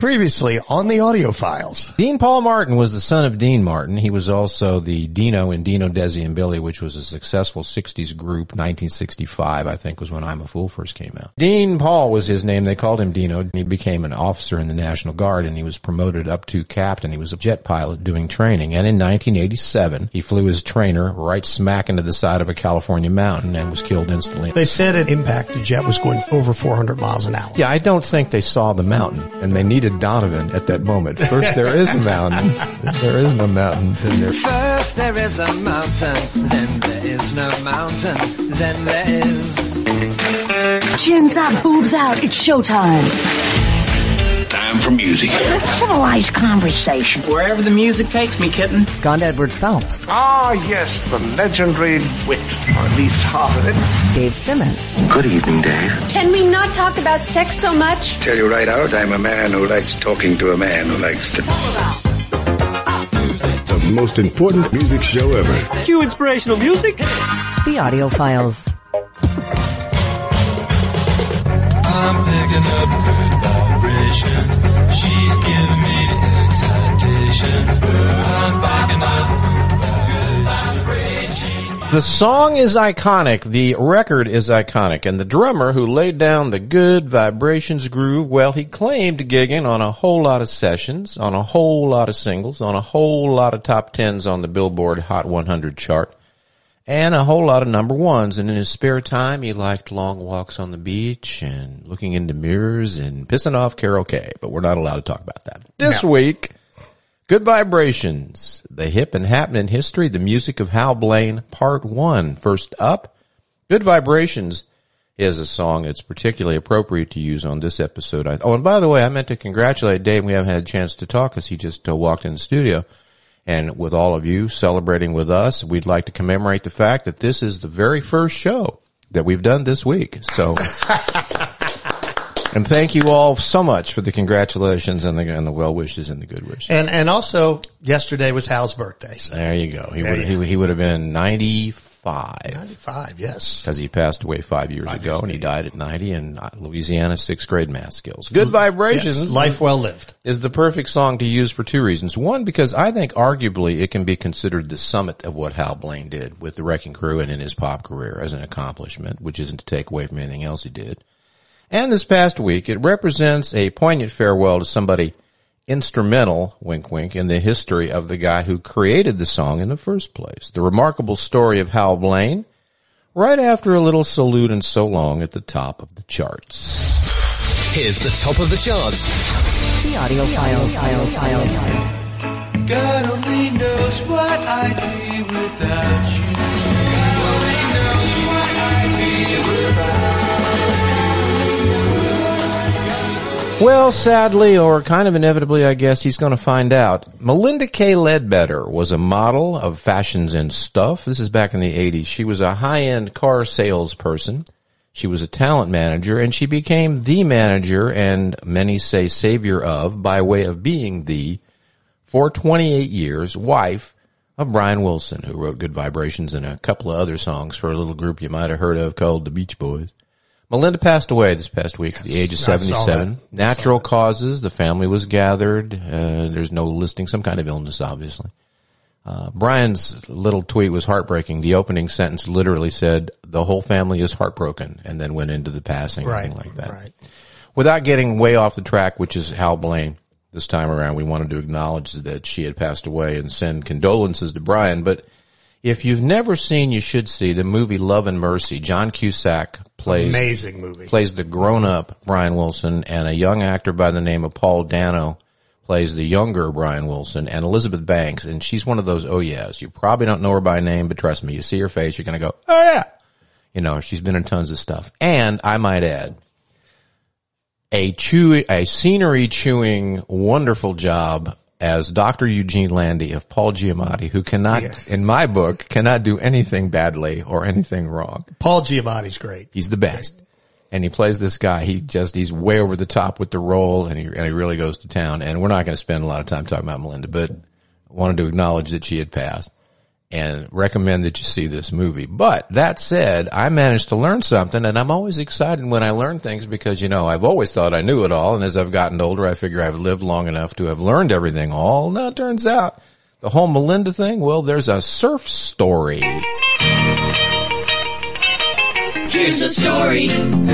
Previously on the audio files. Dean Paul Martin was the son of Dean Martin. He was also the Dino in Dino, Desi, and Billy, which was a successful 60s group. 1965, I think, was when I'm a Fool first came out. Dean Paul was his name. They called him Dino. He became an officer in the National Guard, and he was promoted up to captain. He was a jet pilot doing training. And in 1987, he flew his trainer right smack into the side of a California mountain and was killed instantly. They said at impact, the jet was going over 400 miles an hour. Yeah, I don't think they saw the mountain, and they needed Donovan at that moment. First there is a mountain, there is no mountain. First there is a mountain, then there is no mountain, then there is. Chins up, boobs out, it's showtime. Time for music. Civilized conversation. Wherever the music takes me, kitten. Scott Edward Phelps. Ah, yes, the legendary wit, or at least half of it. Dave Simmons. Good evening, Dave. Can we not talk about sex so much? Tell you right out, I'm a man who likes talking to a man who likes to... The most important music show ever. Cue inspirational music. The Audio Files. I'm picking up good vibrations. She's giving me excitations. I'm picking up good vibrations. The song is iconic, the record is iconic, and the drummer who laid down the good vibrations groove, well, he claimed gigging on a whole lot of sessions, on a whole lot of singles, on a whole lot of top tens on the Billboard Hot 100 chart, and a whole lot of number ones. And in his spare time, he liked long walks on the beach and looking into mirrors and pissing off Carol Kay. But we're not allowed to talk about that. This week, Good Vibrations, the hip and happening history, the music of Hal Blaine, part 1. First up, Good Vibrations is a song that's particularly appropriate to use on this episode. Oh, and by the way, I meant to congratulate Dave. We haven't had a chance to talk because he just walked in the studio. And with all of you celebrating with us, we'd like to commemorate the fact that this is the very first show that we've done this week. So, and thank you all so much for the congratulations and the well wishes and the good wishes. And also, yesterday was Hal's birthday. So. There you go. He would have been 95. 95, yes. Because he passed away 5 years ago, and he died at 90 in Louisiana, 6th grade math skills. Good Vibrations. Yes, life well lived. Is the perfect song to use for two reasons. One, because I think arguably it can be considered the summit of what Hal Blaine did with the Wrecking Crew and in his pop career as an accomplishment, which isn't to take away from anything else he did. And this past week, it represents a poignant farewell to somebody instrumental, wink wink, in the history of the guy who created the song in the first place. The remarkable story of Hal Blaine, right after a little salute and so long at the top of the charts. Here's the top of the charts. The Audio Files. God only knows what I'd be without you. God only knows what I'd be without you. Well, sadly, or kind of inevitably, I guess, he's going to find out. Melinda Kay Ledbetter was a model of fashions and stuff. This is back in the 80s. She was a high-end car salesperson. She was a talent manager, and she became the manager, and many say savior of, by way of being the, for 28 years, wife of Brian Wilson, who wrote Good Vibrations and a couple of other songs for a little group you might have heard of called the Beach Boys. Melinda passed away this past week at the age of 77. Natural causes. The family was gathered. There's no listing, some kind of illness, obviously. Brian's little tweet was heartbreaking. The opening sentence literally said, "The whole family is heartbroken," and then went into the passing, anything like that. Right. Without getting way off the track, which is Hal Blaine, this time around, we wanted to acknowledge that she had passed away and send condolences to Brian. But if you've never seen, you should see the movie Love and Mercy. John Cusack plays the grown-up Brian Wilson, and a young actor by the name of Paul Dano plays the younger Brian Wilson, and Elizabeth Banks, and she's one of those oh yeahs. You probably don't know her by name, but trust me, you see her face, you're going to go, oh yeah. You know, she's been in tons of stuff. And I might add, a scenery-chewing, wonderful job as Dr. Eugene Landy of Paul Giamatti, who cannot, in my book, cannot do anything badly or anything wrong. Paul Giamatti's great. He's the best. And he plays this guy. He's way over the top with the role, and he really goes to town. And we're not going to spend a lot of time talking about Melinda, but I wanted to acknowledge that she had passed. and recommend that you see this movie. But that said, I managed to learn something, and I'm always excited when I learn things because, I've always thought I knew it all, and as I've gotten older, I figure I've lived long enough to have learned everything all. Now, it turns out the whole Melinda thing, well, there's a surf story. Here's the story.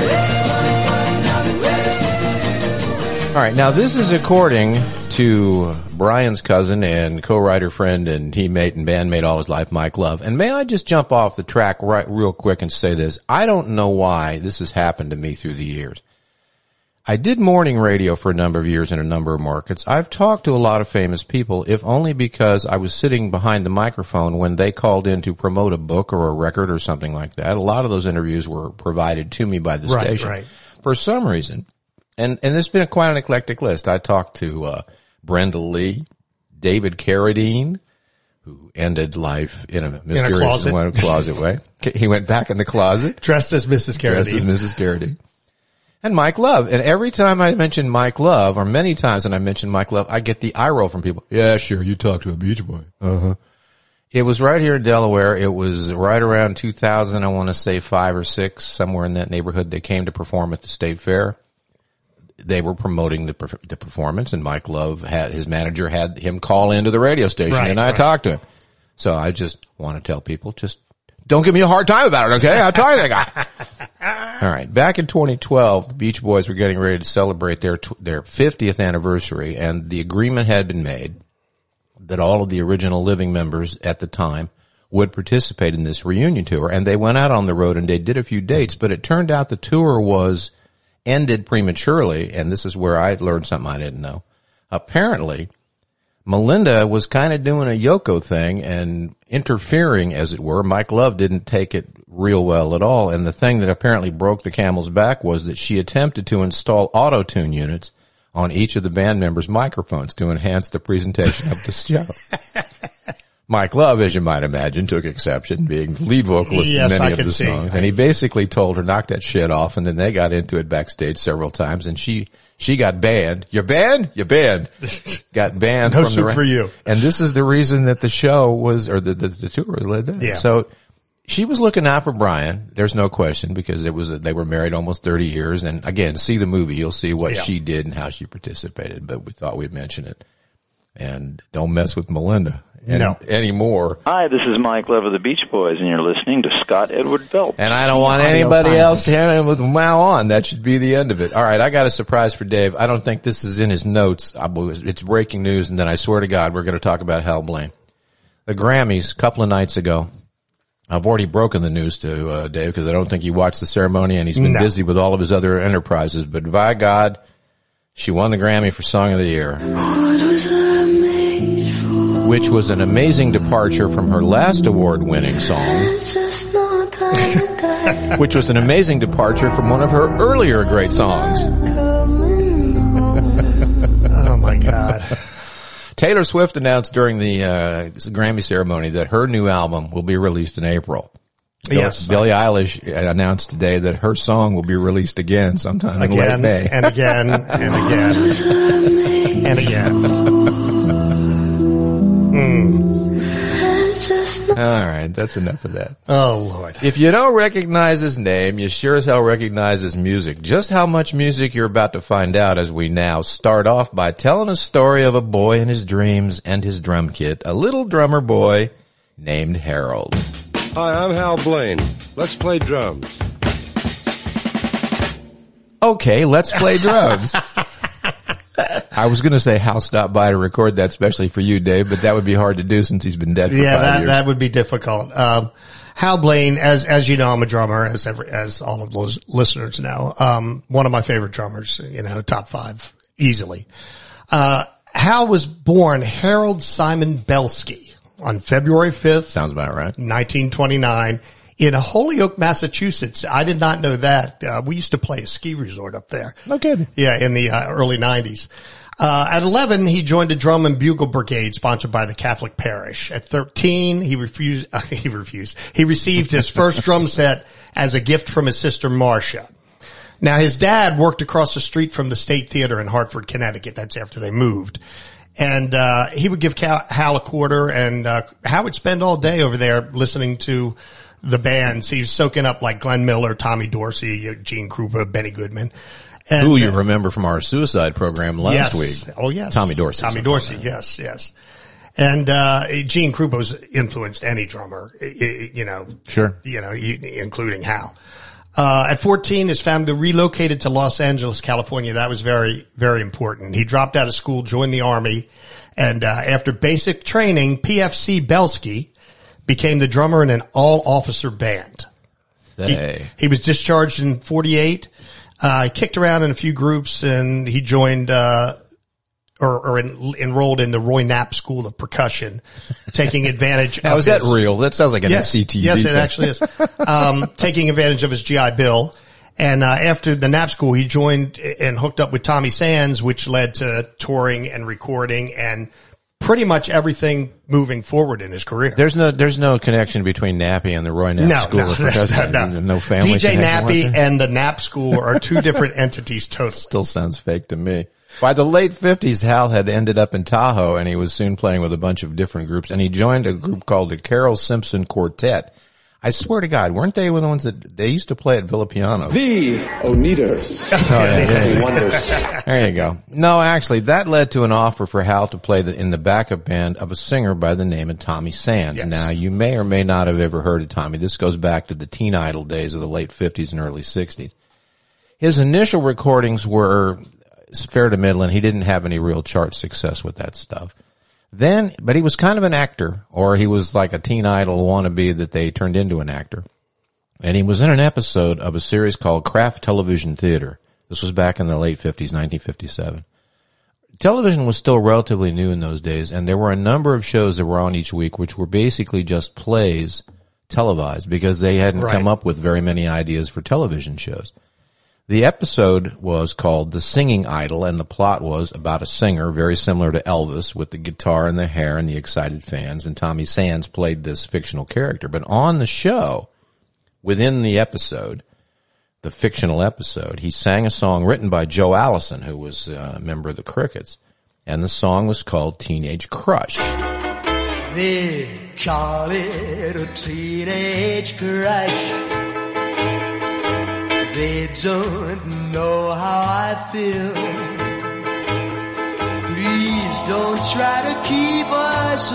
All right, now this is according to Brian's cousin and co-writer friend and teammate and bandmate all his life, Mike Love. And may I just jump off the track right real quick and say this? I don't know why this has happened to me through the years. I did morning radio for a number of years in a number of markets. I've talked to a lot of famous people, if only because I was sitting behind the microphone when they called in to promote a book or a record or something like that. A lot of those interviews were provided to me by the station. Right. For some reason. And it's been quite an eclectic list. I talked to Brenda Lee, David Carradine, who ended life in a mysterious closet way. He went back in the closet. Dressed as Mrs. Carradine. And Mike Love. And every time I mention Mike Love, or many times when I mention Mike Love, I get the eye roll from people. Yeah, sure, you talked to a Beach Boy. Uh-huh. It was right here in Delaware. It was right around 2000, I want to say 5 or 6, somewhere in that neighborhood. They came to perform at the State Fair. They were promoting the performance, and Mike Love his manager had him call into the radio station, and I talked to him. So I just want to tell people, just don't give me a hard time about it, okay? I'll tell you that guy. All right. Back in 2012, the Beach Boys were getting ready to celebrate their 50th anniversary, and the agreement had been made that all of the original living members at the time would participate in this reunion tour, and they went out on the road and they did a few dates, but it turned out the tour was ended prematurely, and this is where I learned something I didn't know. Apparently, Melinda was kind of doing a Yoko thing and interfering, as it were. Mike Love didn't take it real well at all, and the thing that apparently broke the camel's back was that she attempted to install auto-tune units on each of the band members' microphones to enhance the presentation of the show. Mike Love, as you might imagine, took exception, being the lead vocalist in many of the songs. And he basically told her, knock that shit off. And then they got into it backstage several times. And she got banned. You're banned? You're banned. Got banned no from the for you. And this is the reason that the show was, or the tour was led down. Yeah. So she was looking out for Brian. There's no question, because they were married almost 30 years. And again, see the movie. You'll see what she did and how she participated. But we thought we'd mention it. And don't mess with Melinda. Anymore. Hi, this is Mike Love of the Beach Boys, and you're listening to Scott Edward Phelps. And I don't want anybody else to have him with wow on. That should be the end of it. All right, I got a surprise for Dave. I don't think this is in his notes. It's breaking news, and then I swear to God, we're going to talk about Hal Blaine. The Grammys, a couple of nights ago. I've already broken the news to Dave because I don't think he watched the ceremony, and he's been busy with all of his other enterprises. But by God, she won the Grammy for Song of the Year. What was I made for? Which was an amazing departure from her last award-winning song, which was an amazing departure from one of her earlier great songs. Oh, my God. Taylor Swift announced during the Grammy ceremony that her new album will be released in April. Yes. Billie Eilish announced today that her song will be released again sometime in late May. And again, and again, and again. All right, that's enough of that. Oh, Lord. If you don't recognize his name, you sure as hell recognize his music. Just how much music you're about to find out as we now start off by telling a story of a boy and his dreams and his drum kit, a little drummer boy named Harold. Hi, I'm Hal Blaine. Let's play drums. Okay, let's play drums. I was going to say Hal stopped by to record that especially for you, Dave, but that would be hard to do since he's been dead for 5 years. That would be difficult. Hal Blaine, as you know, I'm a drummer, as all of those listeners know. One of my favorite drummers, top 5 easily. Hal was born Harold Simon Belsky on February 5th. Sounds about right. 1929 in Holyoke, Massachusetts. I did not know that. We used to play a ski resort up there. No kidding. Yeah, in the early 90s. At 11, he joined a drum and bugle brigade sponsored by the Catholic parish. At 13, he received his first drum set as a gift from his sister Marcia. Now, his dad worked across the street from the State Theater in Hartford, Connecticut. That's after they moved. And he would give Hal a quarter, and Hal would spend all day over there listening to the bands. He was soaking up like Glenn Miller, Tommy Dorsey, Gene Krupa, Benny Goodman. And, who you remember from our suicide program last week. Oh, yes. Tommy Dorsey. Tommy Dorsey, yes. And Gene Krupa's influenced any drummer, Sure. Including Hal. At 14, his family relocated to Los Angeles, California. That was very, very important. He dropped out of school, joined the Army, and after basic training, PFC Belsky became the drummer in an all-officer band. He was discharged in 48. He kicked around in a few groups, and he joined enrolled in the Roy Knapp School of Percussion, taking advantage Now, of is that real? That sounds like an SCTV Yes, thing. it actually is. Taking advantage of his GI Bill. And after the Knapp School, he joined and hooked up with Tommy Sands, which led to touring and recording and pretty much everything moving forward in his career. There's no connection between Nappy and the Roy Knapp School of Percussion. No family DJ connection Nappy whatsoever? and the Knapp School are two different entities totally. Still sounds fake to me. By the late 50s, Hal had ended up in Tahoe, and he was soon playing with a bunch of different groups, and he joined a group called the Carol Simpson Quartet. I swear to God, weren't they the ones that they used to play at Villa Pianos? The Oneaters. Wonders. There you go. No, actually, that led to an offer for Hal to play in the backup band of a singer by the name of Tommy Sands. Yes. Now, you may or may not have ever heard of Tommy. This goes back to the Teen Idol days of the late 50s and early 60s. His initial recordings were fair to middling. He didn't have any real chart success with that stuff. But he was kind of an actor, or he was like a Teen Idol wannabe that they turned into an actor. And he was in an episode of a series called Kraft Television Theater. This was back in the late 50s, 1957. Television was still relatively new in those days, and there were a number of shows that were on each week, which were basically just plays televised because they hadn't come up with very many ideas for television shows. The episode was called The Singing Idol, and the plot was about a singer very similar to Elvis with the guitar and the hair and the excited fans, and Tommy Sands played this fictional character. But on the show, within the episode, the fictional episode, he sang a song written by Joe Allison, who was a member of the Crickets, and the song was called Teenage Crush. They call it a teenage crush. They don't know how I feel. Please don't try to keep us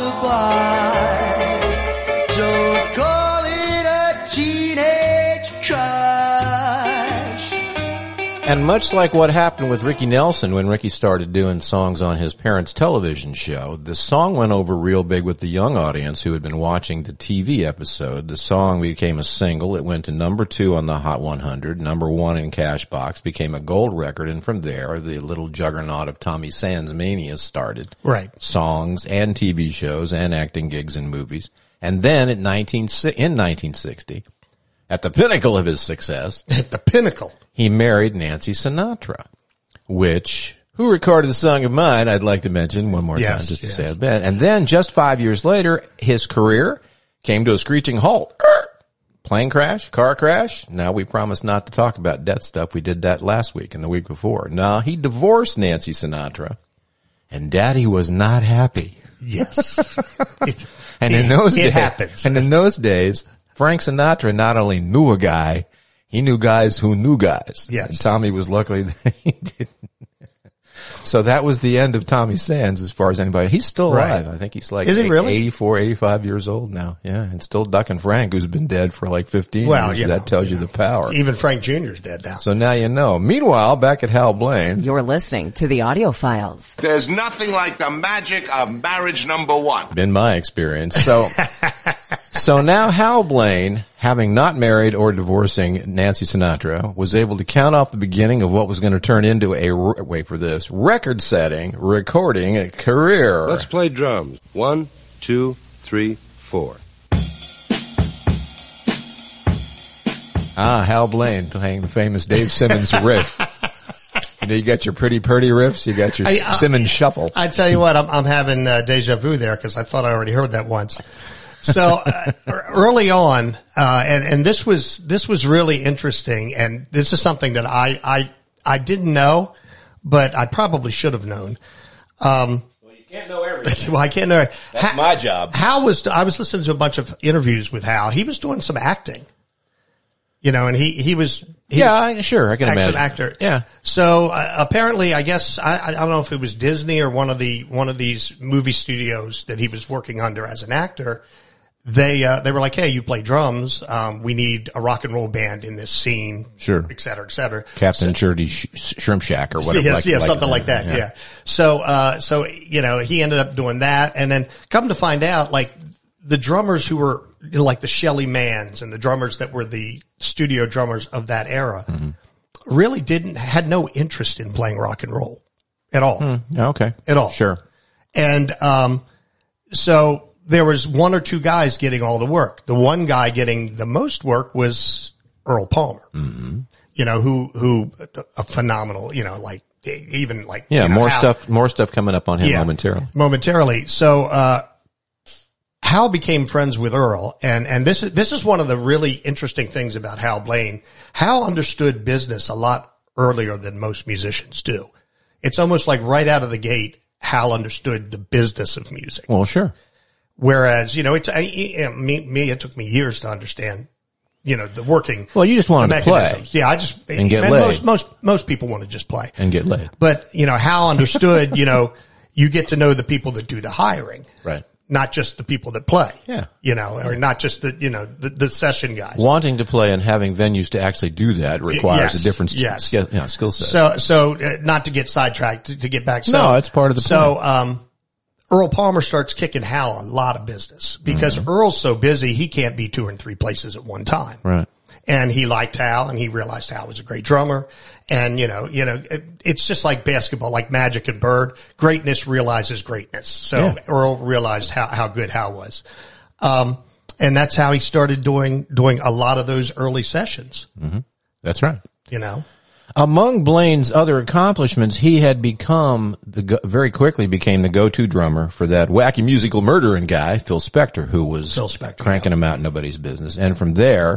apart. Don't call it a teenage crush. And much like what happened with Ricky Nelson when Ricky started doing songs on his parents' television show, the song went over real big with the young audience who had been watching the TV episode. The song became a single. It went to number 2 on the Hot 100, number 1 in Cashbox, became a gold record, and from there, the little juggernaut of Tommy Sands mania started. Right. Songs and TV shows and acting gigs and movies. And then in 1960, at the pinnacle of his success, he married Nancy Sinatra, who recorded the song of mine, I'd like to mention one more time just to say a bit. And then just 5 years later, his career came to a screeching halt. Plane crash, car crash. Now we promised not to talk about death stuff. We did that last week and the week before. Now he divorced Nancy Sinatra, and Daddy was not happy. Yes. And in those days, happens. And in those days, Frank Sinatra not only knew a guy, he knew guys who knew guys. Yes. And Tommy was lucky that he didn't. So that was the end of Tommy Sands as far as anybody. He's still alive. I think he's like 84, 85 years old now. Yeah. And still ducking Frank, who's been dead for like 15 years. That tells you the power. Even Frank Jr.'s dead now. So now you know. Meanwhile, back at Hal Blaine. You're listening to the Audio Files. There's nothing like the magic of marriage number 1. Been my experience. So now Hal Blaine, having not married or divorcing Nancy Sinatra, was able to count off the beginning of what was going to turn into a, wait for this, record-setting recording career. Let's play drums. 1, 2, 3, 4. Hal Blaine playing the famous Dave Simmons riff. You got your pretty riffs. You got your Simmons shuffle. I tell you what, I'm having deja vu there because I thought I already heard that once. So early on, and this was really interesting, and this is something that I didn't know, but I probably should have known. Can't know everything. Well, I can't know. That's my job. I was listening to a bunch of interviews with Hal. He was doing some acting, and he was sure. I can imagine. An actor. Yeah. So apparently, I guess I don't know if it was Disney or one of these movie studios that he was working under as an actor. They were like, hey, you play drums. We need a rock and roll band in this scene. Sure. Et cetera, et cetera. Captain Shirley's Shrimp Shack or whatever. Yes, something like that. Yeah. So, he ended up doing that. And then come to find out, like the drummers who were like the Shelly Manns and the drummers that were the studio drummers of that era really had no interest in playing rock and roll at all. Okay. At all. Sure. And, so there was one or two guys getting all the work. The one guy getting the most work was Earl Palmer, who a phenomenal, more stuff coming up on him momentarily. So, Hal became friends with Earl, and this is one of the really interesting things about Hal Blaine. Hal understood business a lot earlier than most musicians do. It's almost like right out of the gate, Hal understood the business of music. Well, sure. Whereas, it took me years to understand, the working. Well, you just wanted to play. Yeah, and get laid. Most people want to just play. And get laid. But, Hal understood, you get to know the people that do the hiring. Right. Not just the people that play. Yeah. Or not just the session guys. Wanting to play and having venues to actually do that requires a different skill set. So not to get sidetracked, to get back. No, it's part of the plan. So, Earl Palmer starts kicking Hal a lot of business because Earl's so busy, he can't be 2 and 3 places at one time. Right. And he liked Hal and he realized Hal was a great drummer. And, it's just like basketball, like Magic and Bird. Greatness realizes greatness. So Earl realized how good Hal was. And that's how he started doing a lot of those early sessions. Mm-hmm. That's right. Among Blaine's other accomplishments, he had very quickly became the go-to drummer for that wacky musical murdering guy, Phil Spector, who was cranking him out nobody's business. And from there,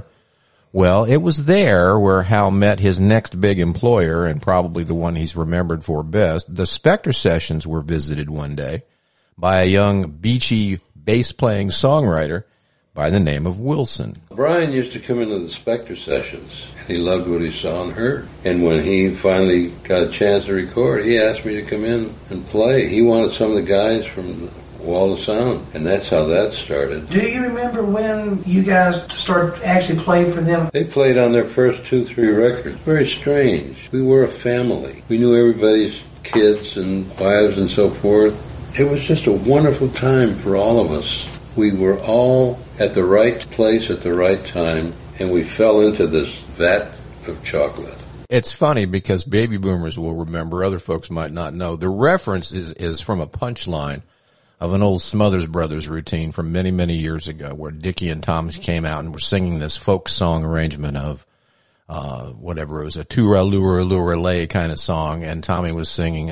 it was there where Hal met his next big employer and probably the one he's remembered for best. The Spector sessions were visited one day by a young, beachy, bass-playing songwriter by the name of Wilson. Brian used to come into the Spector sessions. He loved what he saw and heard. And when he finally got a chance to record, he asked me to come in and play. He wanted some of the guys from Wall of Sound, and that's how that started. Do you remember when you guys started actually playing for them? They played on their first 2-3 records. Very strange. We were a family. We knew everybody's kids and wives and so forth. It was just a wonderful time for all of us. We were all at the right place at the right time, and we fell into this vat of chocolate. It's funny because baby boomers will remember, other folks might not know. The reference is from a punchline of an old Smothers Brothers routine from many, many years ago where Dickie and Thomas came out and were singing this folk song arrangement of whatever, it was a Tooraloo-lay kind of song, and Tommy was singing,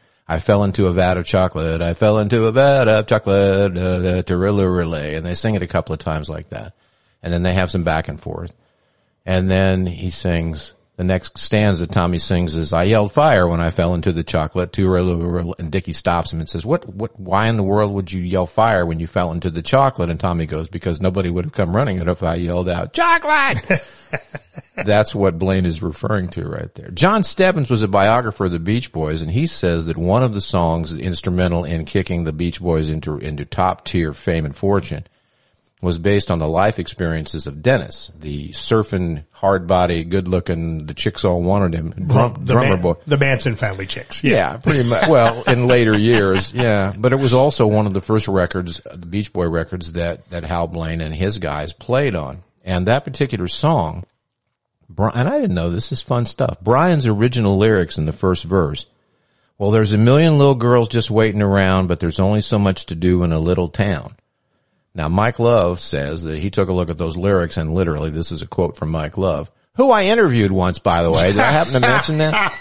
I fell into a vat of chocolate, I fell into a vat of chocolate, Tooraloo-lay, and they sing it a couple of times like that. And then they have some back and forth. And then he sings, the next stanza Tommy sings is, I yelled fire when I fell into the chocolate, and Dickie stops him and says, why in the world would you yell fire when you fell into the chocolate? And Tommy goes, because nobody would have come running if I yelled out, chocolate! That's what Blaine is referring to right there. John Stebbins was a biographer of the Beach Boys, and he says that one of the songs instrumental in kicking the Beach Boys into top tier fame and fortune was based on the life experiences of Dennis, the surfing, hard-body, good-looking, the chicks all wanted him, drummer boy. The Manson family chicks. Yeah, pretty much. Well, in later years, yeah. But it was also one of the first records, the Beach Boy records, that Hal Blaine and his guys played on. And that particular song, and I didn't know this is fun stuff, Brian's original lyrics in the first verse, well, there's a million little girls just waiting around, but there's only so much to do in a little town. Now, Mike Love says that he took a look at those lyrics, and literally, this is a quote from Mike Love, who I interviewed once, by the way. Did I happen to mention that?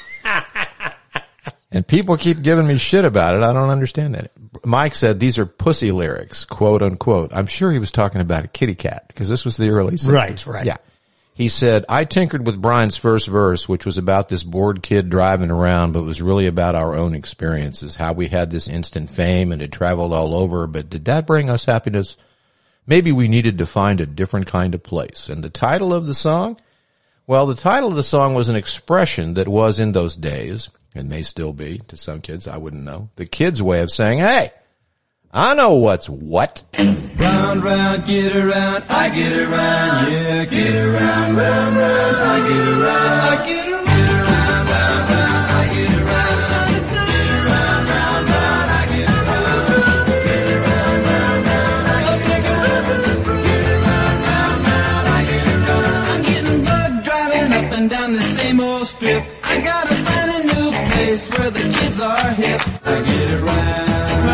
And people keep giving me shit about it. I don't understand that. Mike said these are pussy lyrics, quote unquote. I'm sure he was talking about a kitty cat, because this was the early 60s. Right. Yeah. He said, I tinkered with Brian's first verse, which was about this bored kid driving around, but was really about our own experiences, how we had this instant fame and had traveled all over, but did that bring us happiness? Maybe we needed to find a different kind of place. And the title of the song? Well, the title of the song was an expression that was in those days, and may still be to some kids, I wouldn't know, the kids' way of saying, hey, I know what's what. Round, round, get around, I get around, yeah, get around, round, round, I get around, I get around, round, round, I get around, get around, round, round, I get around, get around, round, round, I get around, get around, round, round, I get around. I'm getting bugged driving up and down the same old strip. I gotta find a new place where the kids are hip. I get around.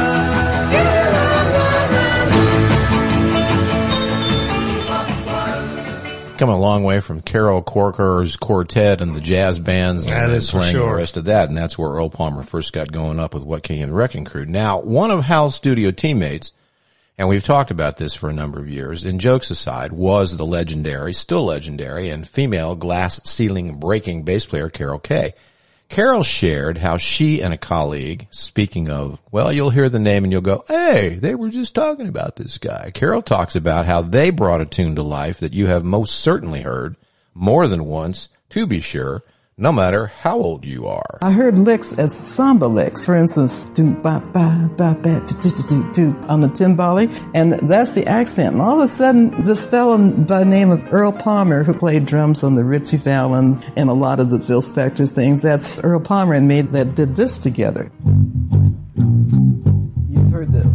Come a long way from Carol Corker's quartet and the jazz bands and playing the rest of that, and that's where Earl Palmer first got going up with What King and the Wrecking Crew. Now, one of Hal's studio teammates, and we've talked about this for a number of years, and jokes aside, was the legendary, still legendary, and female glass ceiling breaking bass player Carol Kaye. Carol shared how she and a colleague, speaking of, well, you'll hear the name and you'll go, hey, they were just talking about this guy. Carol talks about how they brought a tune to life that you have most certainly heard more than once, to be sure, no matter how old you are. I heard licks as samba licks, for instance, do ba ba ba ba do do on the timbale, and that's the accent. And all of a sudden, this fellow by the name of Earl Palmer, who played drums on the Ritchie Valens and a lot of the Phil Spector things, that's Earl Palmer and me that did this together. You've heard this.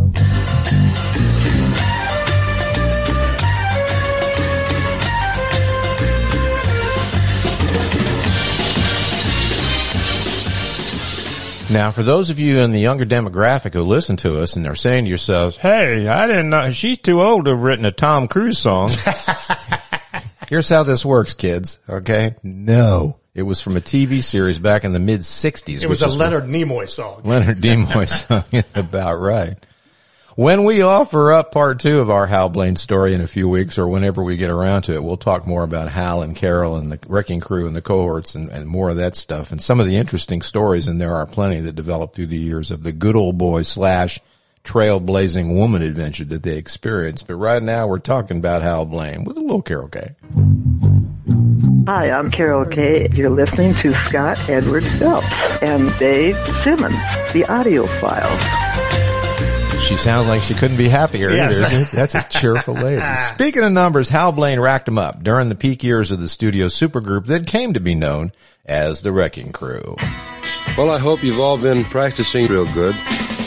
Now, for those of you in the younger demographic who listen to us and are saying to yourselves, hey, I didn't know, she's too old to have written a Tom Cruise song. Here's how this works, kids, okay? No. It was from a TV series back in the mid-'60s. It was a Leonard Nimoy song. Leonard Nimoy song, about right. When we offer up part 2 of our Hal Blaine story in a few weeks or whenever we get around to it, we'll talk more about Hal and Carol and the Wrecking Crew and the cohorts and more of that stuff and some of the interesting stories, and there are plenty that developed through the years of the good old boy / trailblazing woman adventure that they experienced. But right now we're talking about Hal Blaine with a little Carol Kaye. Hi, I'm Carol Kaye. You're listening to Scott Edward Phelps and Dave Simmons, the Audio Files. She sounds like she couldn't be happier either. That's a cheerful lady. Speaking of numbers, Hal Blaine racked them up during the peak years of the studio supergroup that came to be known as the Wrecking Crew. Well, I hope you've all been practicing real good.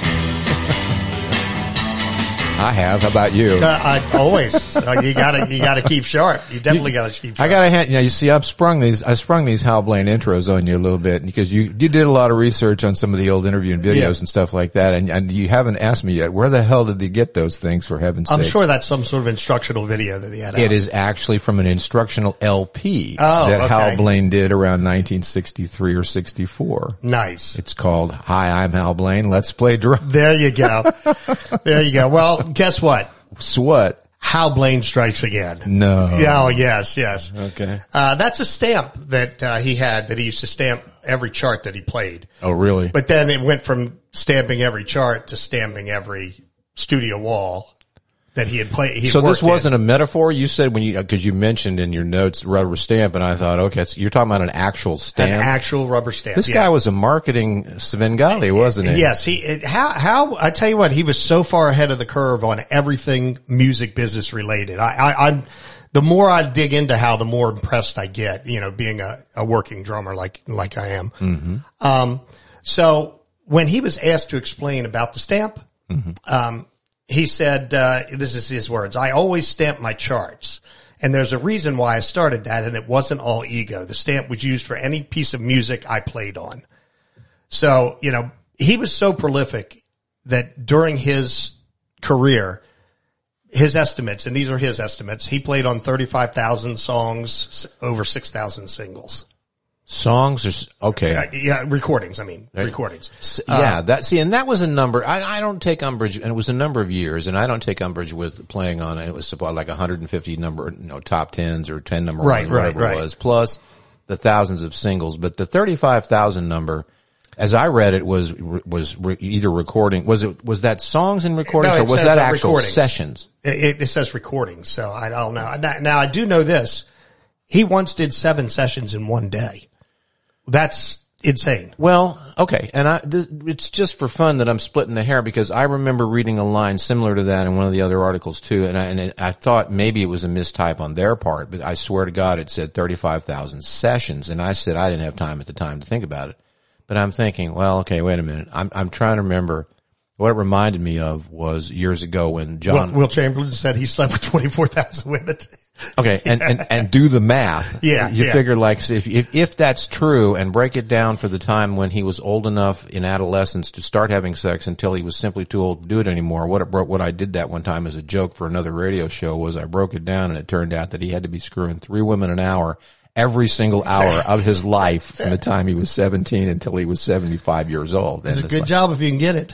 I have. How about you? Always. You gotta keep sharp. You definitely gotta keep sharp. I gotta hand, you see, I sprung these Hal Blaine intros on you a little bit because you did a lot of research on some of the old interview and videos and stuff like that, and you haven't asked me yet, where the hell did he get those things, for heaven's sake? I'm sure that's some sort of instructional video that he had out. It is actually from an instructional LP that Hal Blaine did around 1963 or 64. Nice. It's called Hi, I'm Hal Blaine. Let's play drums. There you go. There you go. Well, guess what? What? Hal Blaine strikes again. No. Oh, yes. Okay. That's a stamp that he had, that he used to stamp every chart that he played. Oh, really? But then it went from stamping every chart to stamping every studio wall that he had played. So this wasn't a metaphor? You said because you mentioned in your notes rubber stamp, and I thought, okay, you're talking about an actual stamp. An actual rubber stamp. This guy was a marketing Svengali, wasn't he? Yes. How, I tell you what, he was so far ahead of the curve on everything music business related. The more I dig into Hal, the more impressed I get, being a working drummer like I am. Mm-hmm. So when he was asked to explain about the stamp, he said, this is his words, I always stamp my charts. And there's a reason why I started that, and it wasn't all ego. The stamp was used for any piece of music I played on. So, he was so prolific that during his career, his estimates, and these are his estimates, he played on 35,000 songs, over 6,000 singles. Songs are okay. Yeah, recordings. I mean, recordings. Yeah, and that was a number. I don't take umbrage, and it was a number of years, and I don't take umbrage with playing on it. It was about like 150 number, top 10s or 10 number one, whatever it was, plus the thousands of singles. But the 35,000 number, as I read it, was either recording. Was that songs and recordings, or was that actual recordings. Sessions? It says recordings, so I don't know. Now I do know this. He once did 7 sessions in one day. That's insane. Well, okay. And it's just for fun that I'm splitting the hair, because I remember reading a line similar to that in one of the other articles too. And I thought maybe it was a mistype on their part, but I swear to God it said 35,000 sessions. And I said I didn't have time at the time to think about it. But I'm thinking, well, okay, wait a minute. I'm trying to remember. What it reminded me of was years ago when John Will Chamberlain said he slept with 24,000 women. Okay, and do the math. Yeah, you figure like if that's true, and break it down for the time when he was old enough in adolescence to start having sex until he was simply too old to do it anymore. What I did that one time as a joke for another radio show was I broke it down, and it turned out that he had to be screwing 3 women an hour every single hour of his life from the time he was 17 until he was 75 years old. It's a good job if you can get it.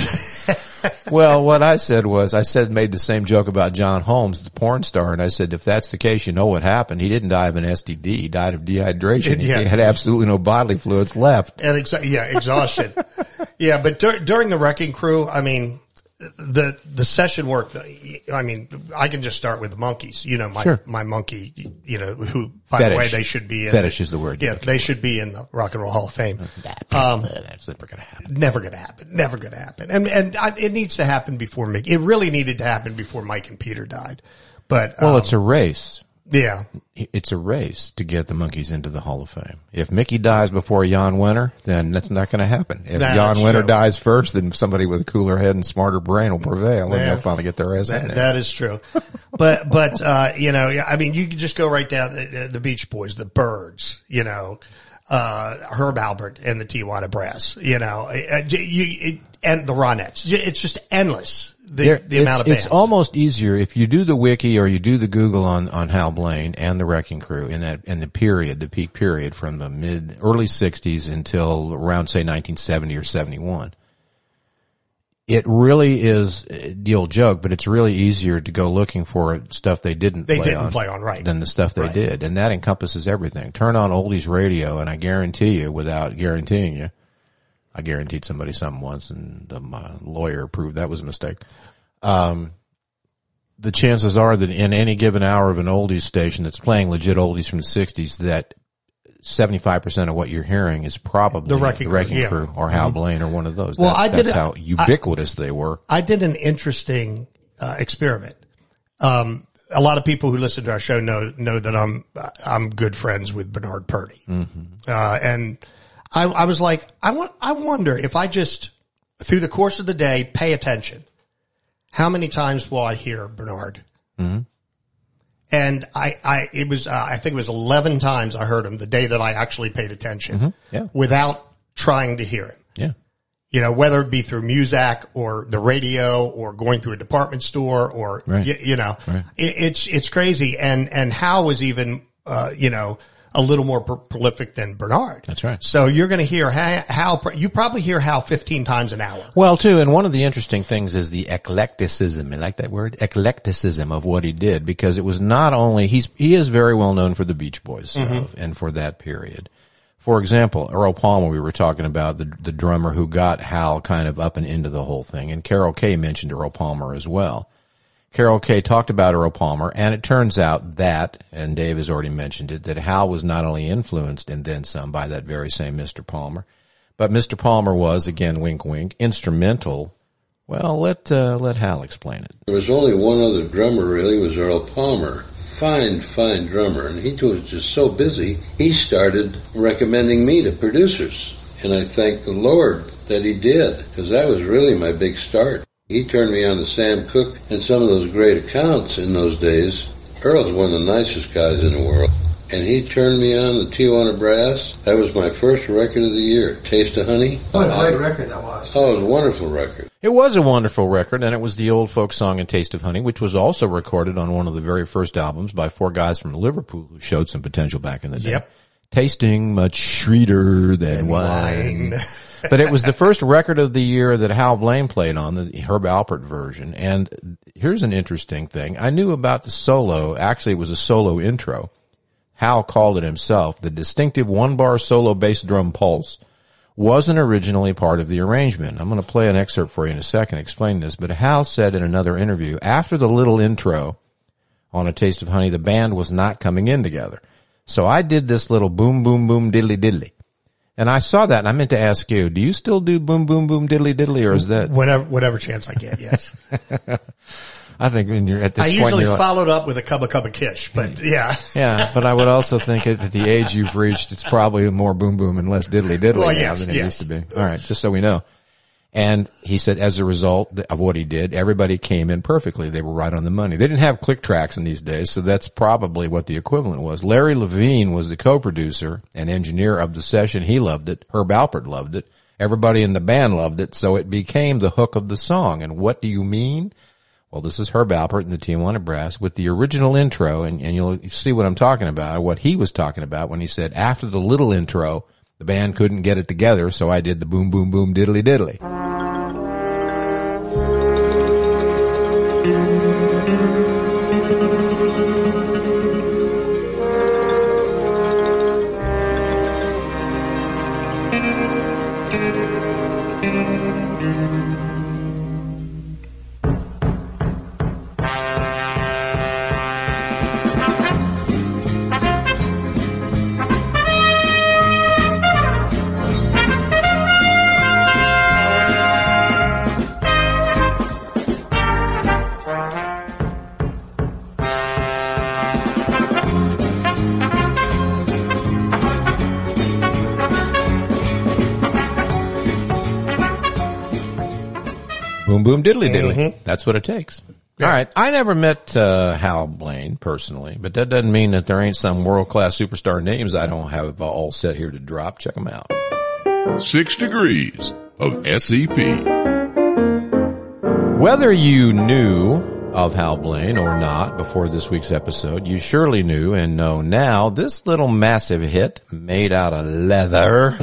Well, what I said made the same joke about John Holmes, the porn star, and I said, if that's the case, you know what happened. He didn't die of an STD. He died of dehydration. He had absolutely no bodily fluids left. And exhaustion. Yeah, but during the Wrecking Crew, I mean, the session work, I mean, I can just start with the Monkees. You know, my monkey, who, by Fetish. the way, they should be in. Fetish is the word. Yeah, they should be in the Rock and Roll Hall of Fame. That's never going to happen. Never going to happen. And it needs to happen before Mick. It really needed to happen before Mike and Peter died. But, well, it's a race. Yeah. It's a race to get the Monkees into the Hall of Fame. If Mickey dies before Jan Wenner, then that's not going to happen. If Jan Wenner dies first, then somebody with a cooler head and smarter brain will prevail, and they'll finally get their ass in there. That is true. But I mean, you can just go right down the Beach Boys, the Byrds, Herb Alpert and the Tijuana Brass, and the Ronettes. It's just endless. The amount of bands. It's almost easier if you do the wiki or you do the Google on Hal Blaine and the Wrecking Crew in the peak period from the early 60s until around, say, 1970 or 71. It really is the old joke, but it's really easier to go looking for stuff they didn't play on, right, than the stuff they did. And that encompasses everything. Turn on oldies radio, and I guarantee you, without guaranteeing you, I guaranteed somebody something once, and my lawyer proved that was a mistake. The chances are that in any given hour of an oldies station that's playing legit oldies from the 60s, that 75% of what you're hearing is probably the Wrecking Crew or Hal Blaine or one of those. Well, that's how ubiquitous they were. I did an interesting experiment. A lot of people who listen to our show know that I'm good friends with Bernard Purdie. Mm-hmm. And I was like, I wonder if I just, through the course of the day, pay attention, how many times will I hear Bernard? Mm-hmm. And I think it was 11 times I heard him the day that I actually paid attention, without trying to hear him. Yeah. Whether it be through Muzak or the radio or going through a department store or, it's crazy. And Hal was even, a little more prolific than Bernard. That's right. So you're going to hear Hal, you probably hear Hal 15 times an hour. Well, too, and one of the interesting things is the eclecticism. I like that word, eclecticism of what he did, because it was not only, he is very well known for the Beach Boys stuff and for that period. For example, Earl Palmer, we were talking about, the drummer who got Hal kind of up and into the whole thing, and Carol Kay mentioned Earl Palmer as well. Carol Kay talked about Earl Palmer, and it turns out that, and Dave has already mentioned it, that Hal was not only influenced and then some by that very same Mr. Palmer, but Mr. Palmer was, again, wink wink, instrumental. Well, let Hal explain it. There was only one other drummer, really, was Earl Palmer. Fine drummer, and he was just so busy, he started recommending me to producers. And I thank the Lord that he did, because that was really my big start. He turned me on to Sam Cooke and some of those great accounts in those days. Earl's one of the nicest guys in the world. And he turned me on the Tijuana Brass. That was my first record of the year, Taste of Honey. What a great record that was. Oh, it was a wonderful record. It was a wonderful record, and it was the old folk song and Taste of Honey, which was also recorded on one of the very first albums by 4 guys from Liverpool who showed some potential back in the day. Yep. tasting much sweeter than wine. But it was the first record of the year that Hal Blaine played on, the Herb Alpert version. And here's an interesting thing. I knew about the solo. Actually, it was a solo intro. Hal called it himself. The distinctive one-bar solo bass drum pulse wasn't originally part of the arrangement. I'm going to play an excerpt for you in a second, explain this. But Hal said in another interview, after the little intro on A Taste of Honey, the band was not coming in together. So I did this little boom, boom, boom, diddly, diddly. And I saw that, and I meant to ask you, do you still do boom, boom, boom, diddly, diddly, or is that? Whatever chance I get, yes. I think when you're at this point, I usually followed up with a Cubba Kish, but yeah. Yeah, but I would also think at the age you've reached, it's probably more boom, boom and less diddly, diddly now than it used to be. All right, just so we know. And he said as a result of what he did, everybody came in perfectly. They were right on the money. They didn't have click tracks in these days, so that's probably what the equivalent was. Larry Levine was the co-producer and engineer of the session. He loved it. Herb Alpert loved it. Everybody in the band loved it, so it became the hook of the song. And what do you mean? Well, this is Herb Alpert and the Tijuana Brass with the original intro, and you'll see what I'm talking about, or what he was talking about when he said, after the little intro, the band couldn't get it together, so I did the boom, boom, boom, diddly, diddly. Boom, boom, diddly, diddly. Mm-hmm. That's what it takes. Yeah. All right. I never met Hal Blaine personally, but that doesn't mean that there ain't some world-class superstar names I don't have all set here to drop. Check them out. 6 Degrees of SEP. Whether you knew of Hal Blaine or not before this week's episode, you surely knew and know now this little massive hit made out of leather.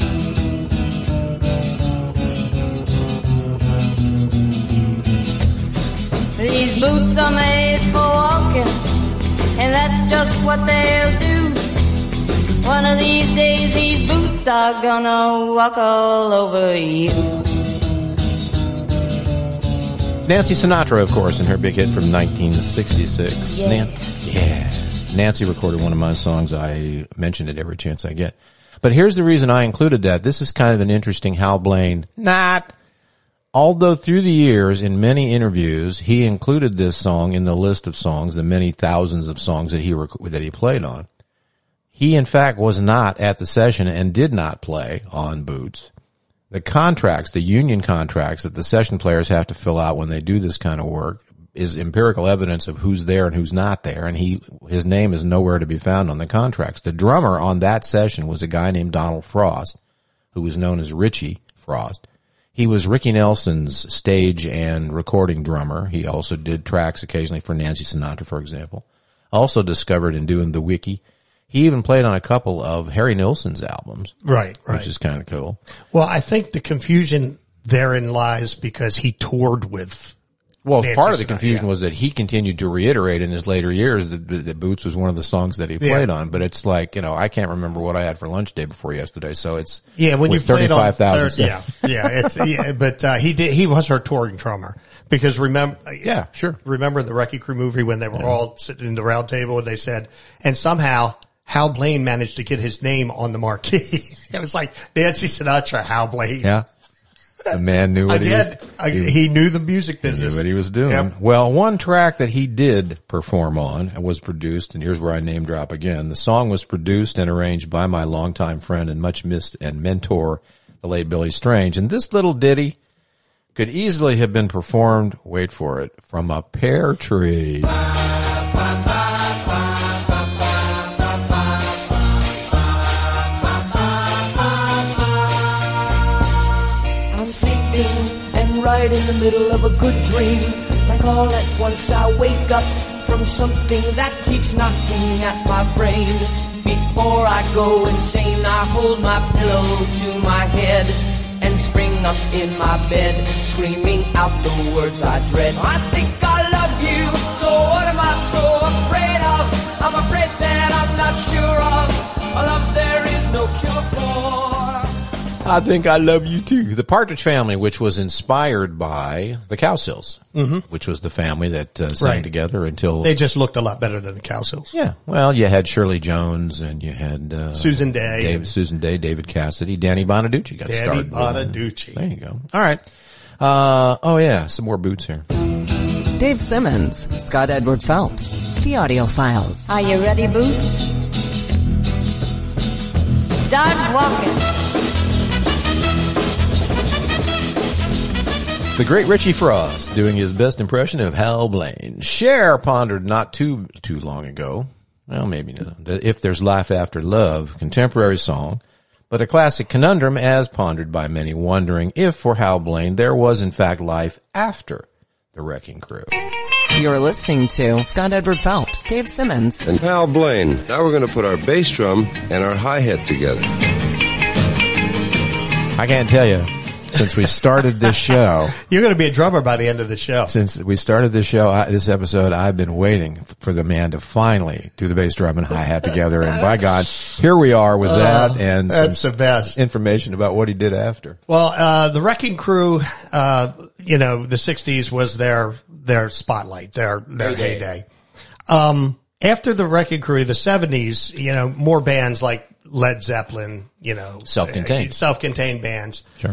These boots are made for walking, and that's just what they'll do. One of these days these boots are gonna walk all over you. Nancy Sinatra, of course, in her big hit from 1966. Yeah. Nancy recorded one of my songs. I mention it every chance I get. But here's the reason I included that. This is kind of an interesting Hal Blaine. Although through the years, in many interviews, he included this song in the list of songs, the many thousands of songs that he played on. He, in fact, was not at the session and did not play on Boots. The contracts, the union contracts that the session players have to fill out when they do this kind of work is empirical evidence of who's there and who's not there, and his name is nowhere to be found on the contracts. The drummer on that session was a guy named Donald Frost, who was known as Richie Frost. He was Ricky Nelson's stage and recording drummer. He also did tracks occasionally for Nancy Sinatra, for example. Also discovered in doing the wiki. He even played on a couple of Harry Nilsson's albums. Right. Which is kind of cool. Well, I think the confusion therein lies because he toured with Nancy part of the Sinatra, confusion was that he continued to reiterate in his later years that Boots was one of the songs that he played on. But it's like, I can't remember what I had for lunch day before yesterday. So it's when you played on 35,000. But he was our touring drummer because remember the Wrecking Crew movie when they were all sitting in the round table and they said, and somehow Hal Blaine managed to get his name on the marquee. It was like Nancy Sinatra, Hal Blaine. Yeah. The man knew what he knew the music business. He knew what he was doing. Yep. Well, one track that he did perform on and was produced, and here's where I name drop again. The song was produced and arranged by my longtime friend and much missed and mentor, the late Billy Strange. And this little ditty could easily have been performed, wait for it, from a pear tree. And right in the middle of a good dream, like all at once I wake up from something that keeps knocking at my brain. Before I go insane, I hold my pillow to my head and spring up in my bed, screaming out the words I dread. I think I love you, so what am I so afraid of? I'm afraid that I'm not sure of a love there is no cure for. I think I love you too. The Partridge Family, which was inspired by the Cowsills, which was the family that sang together until... They just looked a lot better than the Cowsills. Yeah. Well, you had Shirley Jones and you had... Susan Day. Susan Day, David Cassidy, Danny Bonaducci got started. Danny Bonaducci. There you go. All right. Some more boots here. Dave Simmons, Scott Edward Phelps, The Audio Files. Are you ready, Boots? Start walking. The great Richie Frost doing his best impression of Hal Blaine. Cher pondered not too long ago, well, maybe not, that if there's life after love, contemporary song, but a classic conundrum as pondered by many, wondering if for Hal Blaine there was in fact life after the Wrecking Crew. You're listening to Scott Edward Phelps, Dave Simmons, and Hal Blaine. Now we're going to put our bass drum and our hi-hat together. I can't tell you. Since we started this show. You're going to be a drummer by the end of the show. Since we started this show, this episode, I've been waiting for the man to finally do the bass drum and hi-hat together. And by God, here we are with that and that's the best information about what he did after. Well, the Wrecking Crew, the 60s was their spotlight, their heyday. After the Wrecking Crew, the 70s, more bands like Led Zeppelin, self-contained bands. Sure.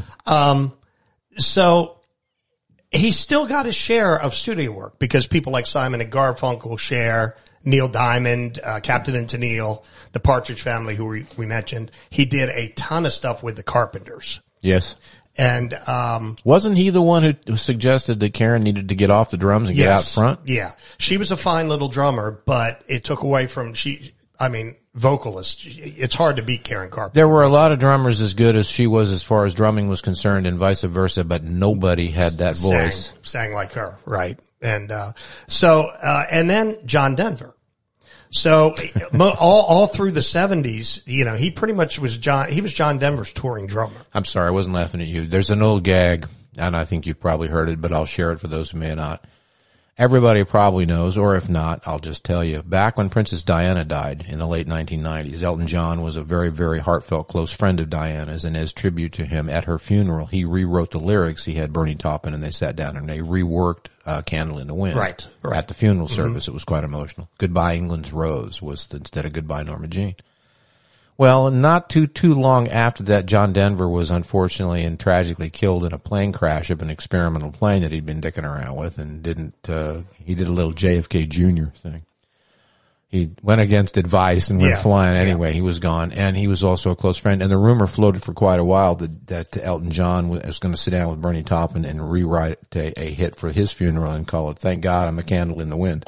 So he still got his share of studio work because people like Simon and Garfunkel, Cher, Neil Diamond, Captain and Tennille, the Partridge Family, who we mentioned. He did a ton of stuff with the Carpenters. Yes. And, wasn't he the one who suggested that Karen needed to get off the drums and get out front? Yeah. She was a fine little drummer, but it took away from, vocalist. It's hard to beat Karen Carpenter. There were a lot of drummers as good as she was as far as drumming was concerned and vice versa, but nobody had that voice. Sang like her, right. And, and then John Denver. So all through the 70s, he pretty much was John Denver's touring drummer. I'm sorry, I wasn't laughing at you. There's an old gag, and I think you've probably heard it, but I'll share it for those who may not. Everybody probably knows, or if not, I'll just tell you. Back when Princess Diana died in the late 1990s, Elton John was a very, very heartfelt close friend of Diana's, and as tribute to him at her funeral, he rewrote the lyrics. He had Bernie Taupin, and they sat down and they reworked Candle in the Wind. Right. At the funeral service. It was quite emotional. Goodbye England's Rose was instead of Goodbye Norma Jean. Well, not too long after that, John Denver was unfortunately and tragically killed in a plane crash of an experimental plane that he'd been dicking around with and he did a little JFK Jr. thing. He went against advice and went flying anyway. Yeah. He was gone. And he was also a close friend. And the rumor floated for quite a while that Elton John was going to sit down with Bernie Taupin and rewrite a hit for his funeral and call it, Thank God I'm a Candle in the Wind.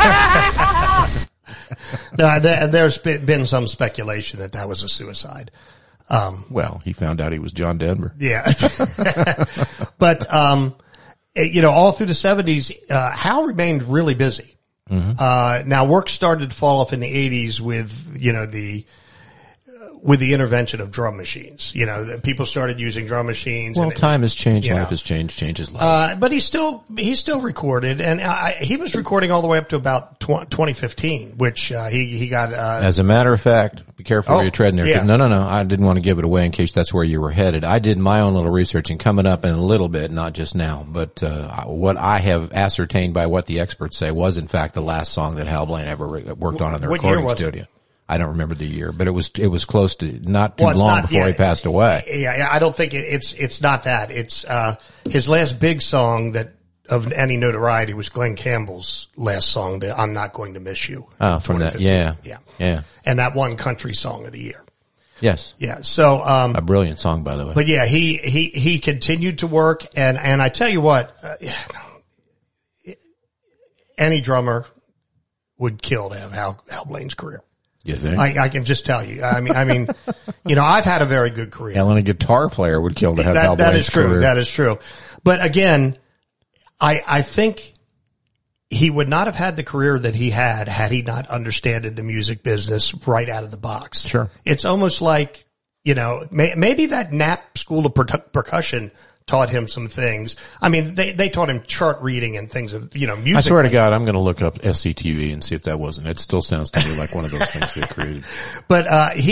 No, there's been some speculation that was a suicide. Well, he found out he was John Denver. Yeah. But, all through the 70s, Hal remained really busy. Mm-hmm. Now work started to fall off in the 80s with the intervention of drum machines. People started using drum machines. Well, time has changed, life has changed, changes life. But he still recorded, and he was recording all the way up to about 2015, which he got. As a matter of fact, be careful where you're treading there. Yeah. No, I didn't want to give it away in case that's where you were headed. I did my own little research, and coming up in a little bit, not just now, but what I have ascertained by what the experts say was in fact the last song that Hal Blaine ever worked on in the recording studio. I don't remember the year, but it was close to not too long before he passed away. Yeah, I don't think it's not that. It's his last big song that of any notoriety was Glenn Campbell's last song, that I'm Not Going to Miss You. Oh, from that, yeah. And that won country song of the year. Yes. Yeah. So a brilliant song, by the way. But yeah, he continued to work, and I tell you what, any drummer would kill to have Hal Blaine's career. You think? I can just tell you. I mean, I've had a very good career. Hell, and a guitar player would kill to have Hal Blaine's career. That is true. But again, I think he would not have had the career that he had he not understood the music business right out of the box. Sure. It's almost like, maybe that Knapp School of Percussion taught him some things. I mean, they taught him chart reading and things of, music. I swear to God, I'm going to look up SCTV and see if that wasn't. It still sounds to me like one of those things they created. But,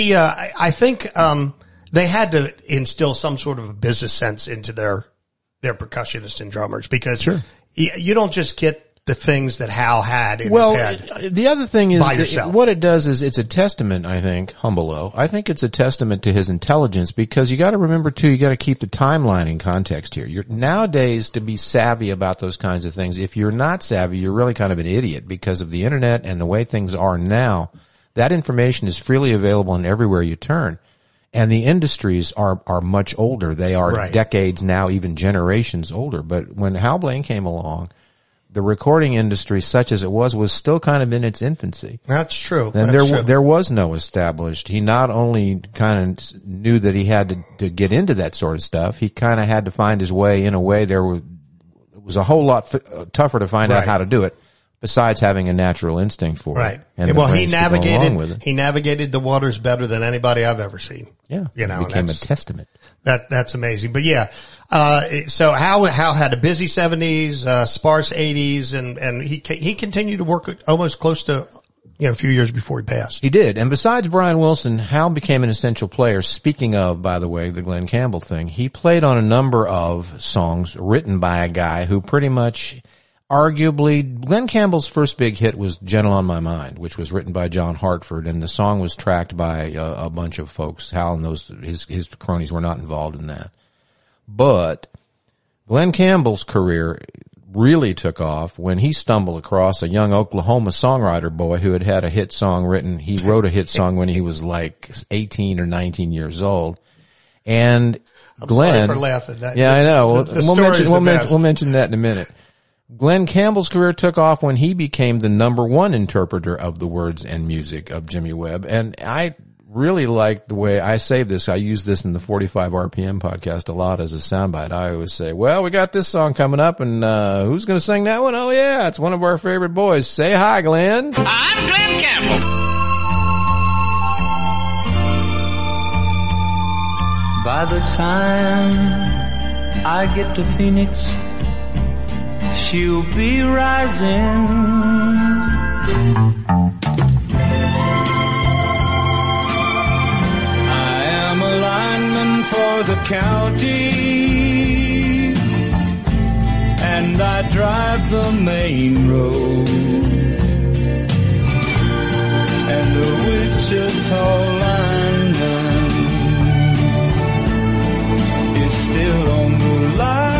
I think, they had to instill some sort of a business sense into their percussionists and drummers because you don't just get the things that Hal had in his head. The other thing is, by yourself. What it does is it's a testament, I think, Humble-O. I think it's a testament to his intelligence because you got to remember too, you got to keep the timeline in context here. Nowadays, to be savvy about those kinds of things, if you're not savvy, you're really kind of an idiot because of the internet and the way things are now. That information is freely available and everywhere you turn. And the industries are much older. They are decades now, even generations older. But when Hal Blaine came along, the recording industry, such as it was still kind of in its infancy. That's true. And there was no established. He not only kind of knew that he had to get into that sort of stuff, he kind of had to find his way in a way it was a whole lot tougher to find out how to do it, besides having a natural instinct for it. And he navigated the waters better than anybody I've ever seen. Yeah. It became a testament. That's amazing. But yeah, so Hal had a busy 70s, sparse 80s, and he continued to work almost close to, a few years before he passed. He did. And besides Brian Wilson, Hal became an essential player. Speaking of, by the way, the Glen Campbell thing, he played on a number of songs written by a guy who pretty much, arguably, Glen Campbell's first big hit was Gentle on My Mind, which was written by John Hartford, and the song was tracked by a bunch of folks. Hal and his cronies were not involved in that. But Glen Campbell's career really took off when he stumbled across a young Oklahoma songwriter boy who had a hit song written. He wrote a hit song when he was like 18 or 19 years old. And Glenn, sorry for laughing. I know. We'll mention that in a minute. Glen Campbell's career took off when he became the #1 interpreter of the words and music of Jimmy Webb. And I really like the way I say this. I use this in the 45 RPM podcast a lot as a soundbite. I always say, well, we got this song coming up, and who's going to sing that one? Oh, yeah, it's one of our favorite boys. Say hi, Glenn. I'm Glen Campbell. By the time I get to Phoenix, she'll be rising. I am a lineman for the county, and I drive the main road, and the Wichita lineman is still on the line.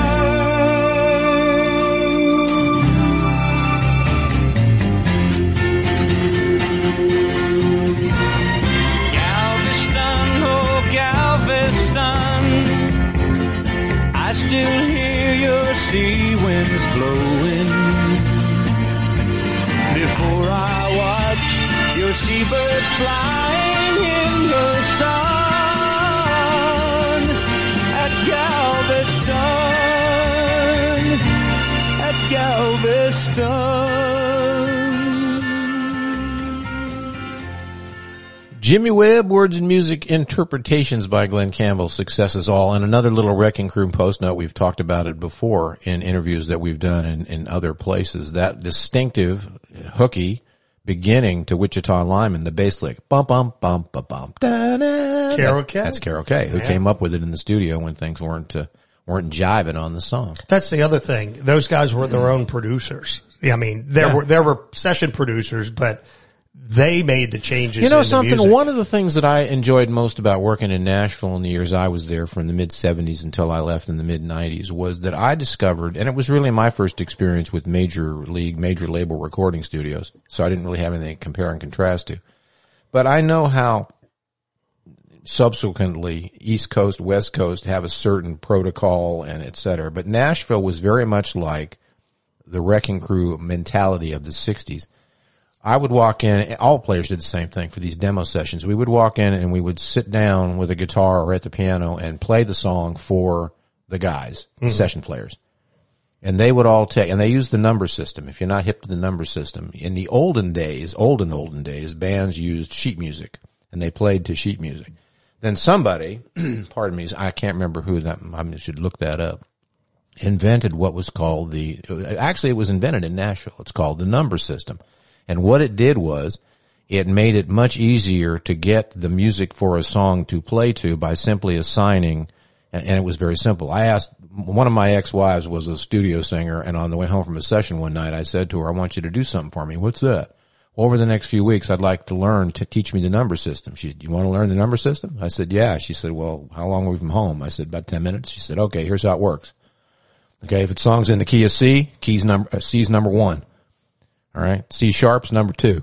I still hear your sea winds blowing before I watch your seabirds flying in the sun at Galveston. Jimmy Webb, Words and Music Interpretations by Glen Campbell, Successes All. And another little Wrecking Crew post note, we've talked about it before in interviews that we've done in other places. That distinctive, hooky beginning to Wichita Lineman, the bass lick. Bum, bum, bum, bum, bum, da-da. Carol Kay. That's Carol Kay, who came up with it in the studio when things weren't jiving on the song. That's the other thing. Those guys were their own producers. I mean, there were session producers, but they made the changes. You know in something? the music. One of the things that I enjoyed most about working in Nashville in the years I was there from the mid-'70s until I left in the mid-'90s was that I discovered, and it was really my first experience with major label recording studios, so I didn't really have anything to compare and contrast to. But I know how subsequently East Coast, West Coast have a certain protocol and et cetera. But Nashville was very much like the Wrecking Crew mentality of the 60s. I would walk in, all players did the same thing for these demo sessions. We would walk in and we would sit down with a guitar or at the piano and play the song for the guys, the session players. And they would all take, and they used the number system. If you're not hip to the number system, in the olden days, bands used sheet music, and they played to sheet music. Then somebody, pardon me, I can't remember who that, I should look that up, invented what was called actually it was invented in Nashville. It's called the number system. And what it did was, it made it much easier to get the music for a song to play to by simply assigning, and it was very simple. I asked, one of my ex-wives was a studio singer, and on the way home from a session one night, I said to her, I want you to do something for me. What's that? Well, over the next few weeks, I'd like to learn to teach me the number system. She said, do you want to learn the number system? I said, yeah. She said, well, how long are we from home? I said, about 10 minutes. She said, okay, here's how it works. Okay, if it's song's in the key of C, C's number 1. All right, C sharp's number 2.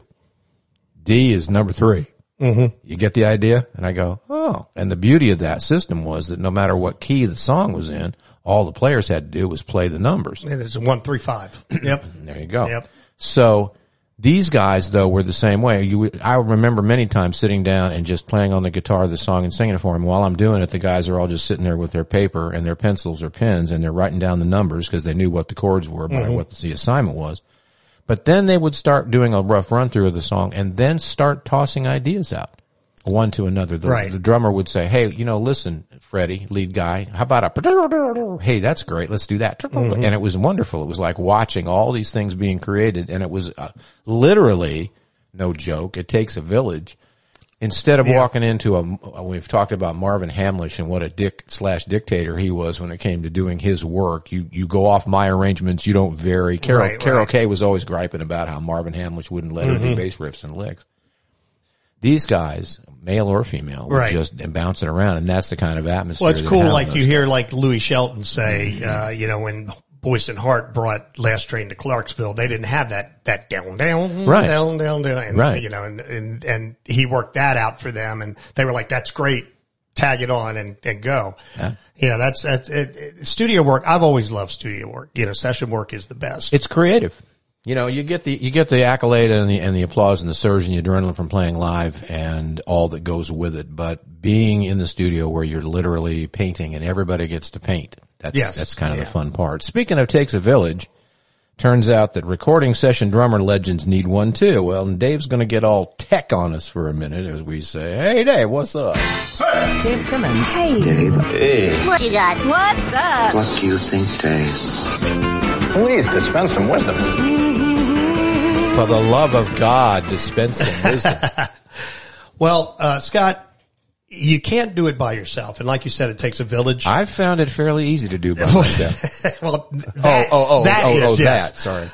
D is number 3. Mm-hmm. You get the idea? And I go, oh. And the beauty of that system was that no matter what key the song was in, all the players had to do was play the numbers. And it's a 1, 3, 5. Yep. There you go. Yep. So these guys, though, were the same way. I remember many times sitting down and just playing on the guitar the song and singing it for them. While I'm doing it, the guys are all just sitting there with their paper and their pencils or pens, and they're writing down the numbers because they knew what the chords were by what the assignment was. But then they would start doing a rough run through of the song and then start tossing ideas out one to another. The drummer would say, hey, listen, Freddie, lead guy, how about hey, that's great. Let's do that. And it was wonderful. It was like watching all these things being created. And it was literally, no joke, it takes a village. Instead of walking into we've talked about Marvin Hamlish and what a dick/dictator he was when it came to doing his work. You go off my arrangements, you don't vary. Carol Kay was always griping about how Marvin Hamlish wouldn't let her do bass riffs and licks. These guys, male or female, were just bouncing around, and that's the kind of atmosphere. Well, it's cool, like you hear like Louis Shelton say, when Boyce and Hart brought Last Train to Clarksville, they didn't have that down, down, and, and he worked that out for them, and they were like, that's great, tag it on and go. Yeah. That's it. Studio work. I've always loved studio work. Session work is the best. It's creative. You get the accolade and the applause and the surge and the adrenaline from playing live and all that goes with it. But being in the studio where you're literally painting and everybody gets to paint, that's kind of the fun part. Speaking of takes a village, turns out that recording session drummer legends need one too. Well, and Dave's going to get all tech on us for a minute as we say, hey Dave, what's up? Hey. Dave Simmons. Hey. Dave. Hey. What you got? What's up? What do you think, Dave? Please dispense some wisdom. For the love of God, dispense some wisdom. Well, Scott, you can't do it by yourself. And like you said, it takes a village. I've found it fairly easy to do by myself. Well, sorry.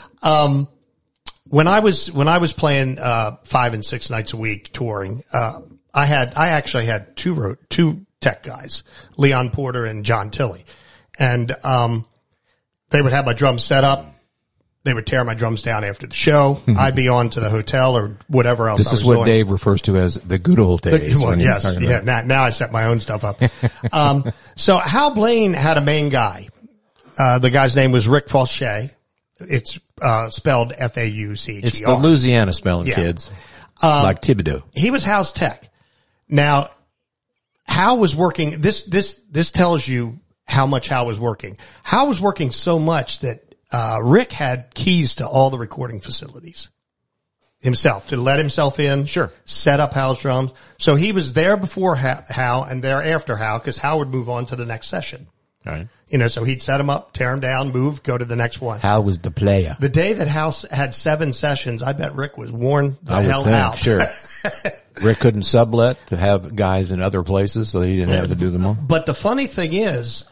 When I was playing 5 and 6 nights a week touring, I actually had two tech guys, Leon Porter and John Tilley. And they would have my drums set up. They would tear my drums down after the show. I'd be on to the hotel or whatever else. This is what Dave refers to as the good old days. Now I set my own stuff up. So Hal Blaine had a main guy. The guy's name was Rick Fauché. It's spelled F-A-U-C-H-E-R. It's the Louisiana spelling, kids. Like Thibodeau. He was Hal's tech. Now, Hal was working. This tells you how much Hal was working. Hal was working so much that Rick had keys to all the recording facilities himself to let himself in. Sure. Set up Hal's drums. So he was there before Hal and there after Hal because Hal would move on to the next session. All right. So he'd set them up, tear them down, move, go to the next one. Hal was the player. The day that Hal had 7 sessions, I bet Rick was worn the hell out. Sure. Rick couldn't sublet to have guys in other places, so he didn't have to do them all. But the funny thing is,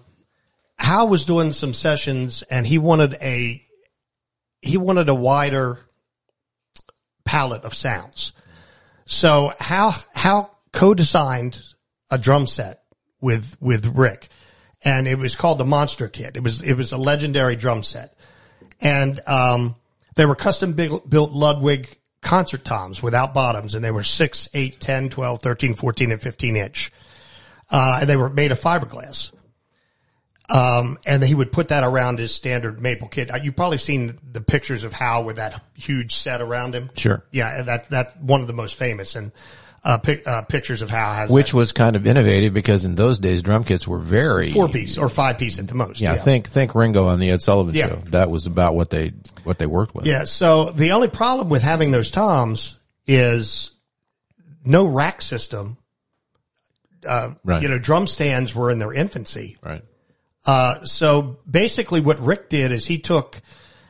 Hal was doing some sessions and he wanted a wider palette of sounds. So Hal co-designed a drum set with Rick, and it was called the Monster Kit. It was a legendary drum set. And they were custom built Ludwig concert toms without bottoms, and they were 6, 8, 10, 12, 13, 14, and 15 inch. And they were made of fiberglass. And he would put that around his standard maple kit. You've probably seen the pictures of Hal with that huge set around him. Sure. Yeah, that's one of the most famous. And pictures of Hal has Which that. was kind of innovative because in those days drum kits were very 4-piece or 5-piece at the most. Yeah, think Ringo on the Ed Sullivan Yeah. Show. That was about what they worked with. Yeah. So the only problem with having those toms is no rack system. Right. You know, drum stands were in their infancy. Right. So basically what Rick did is he took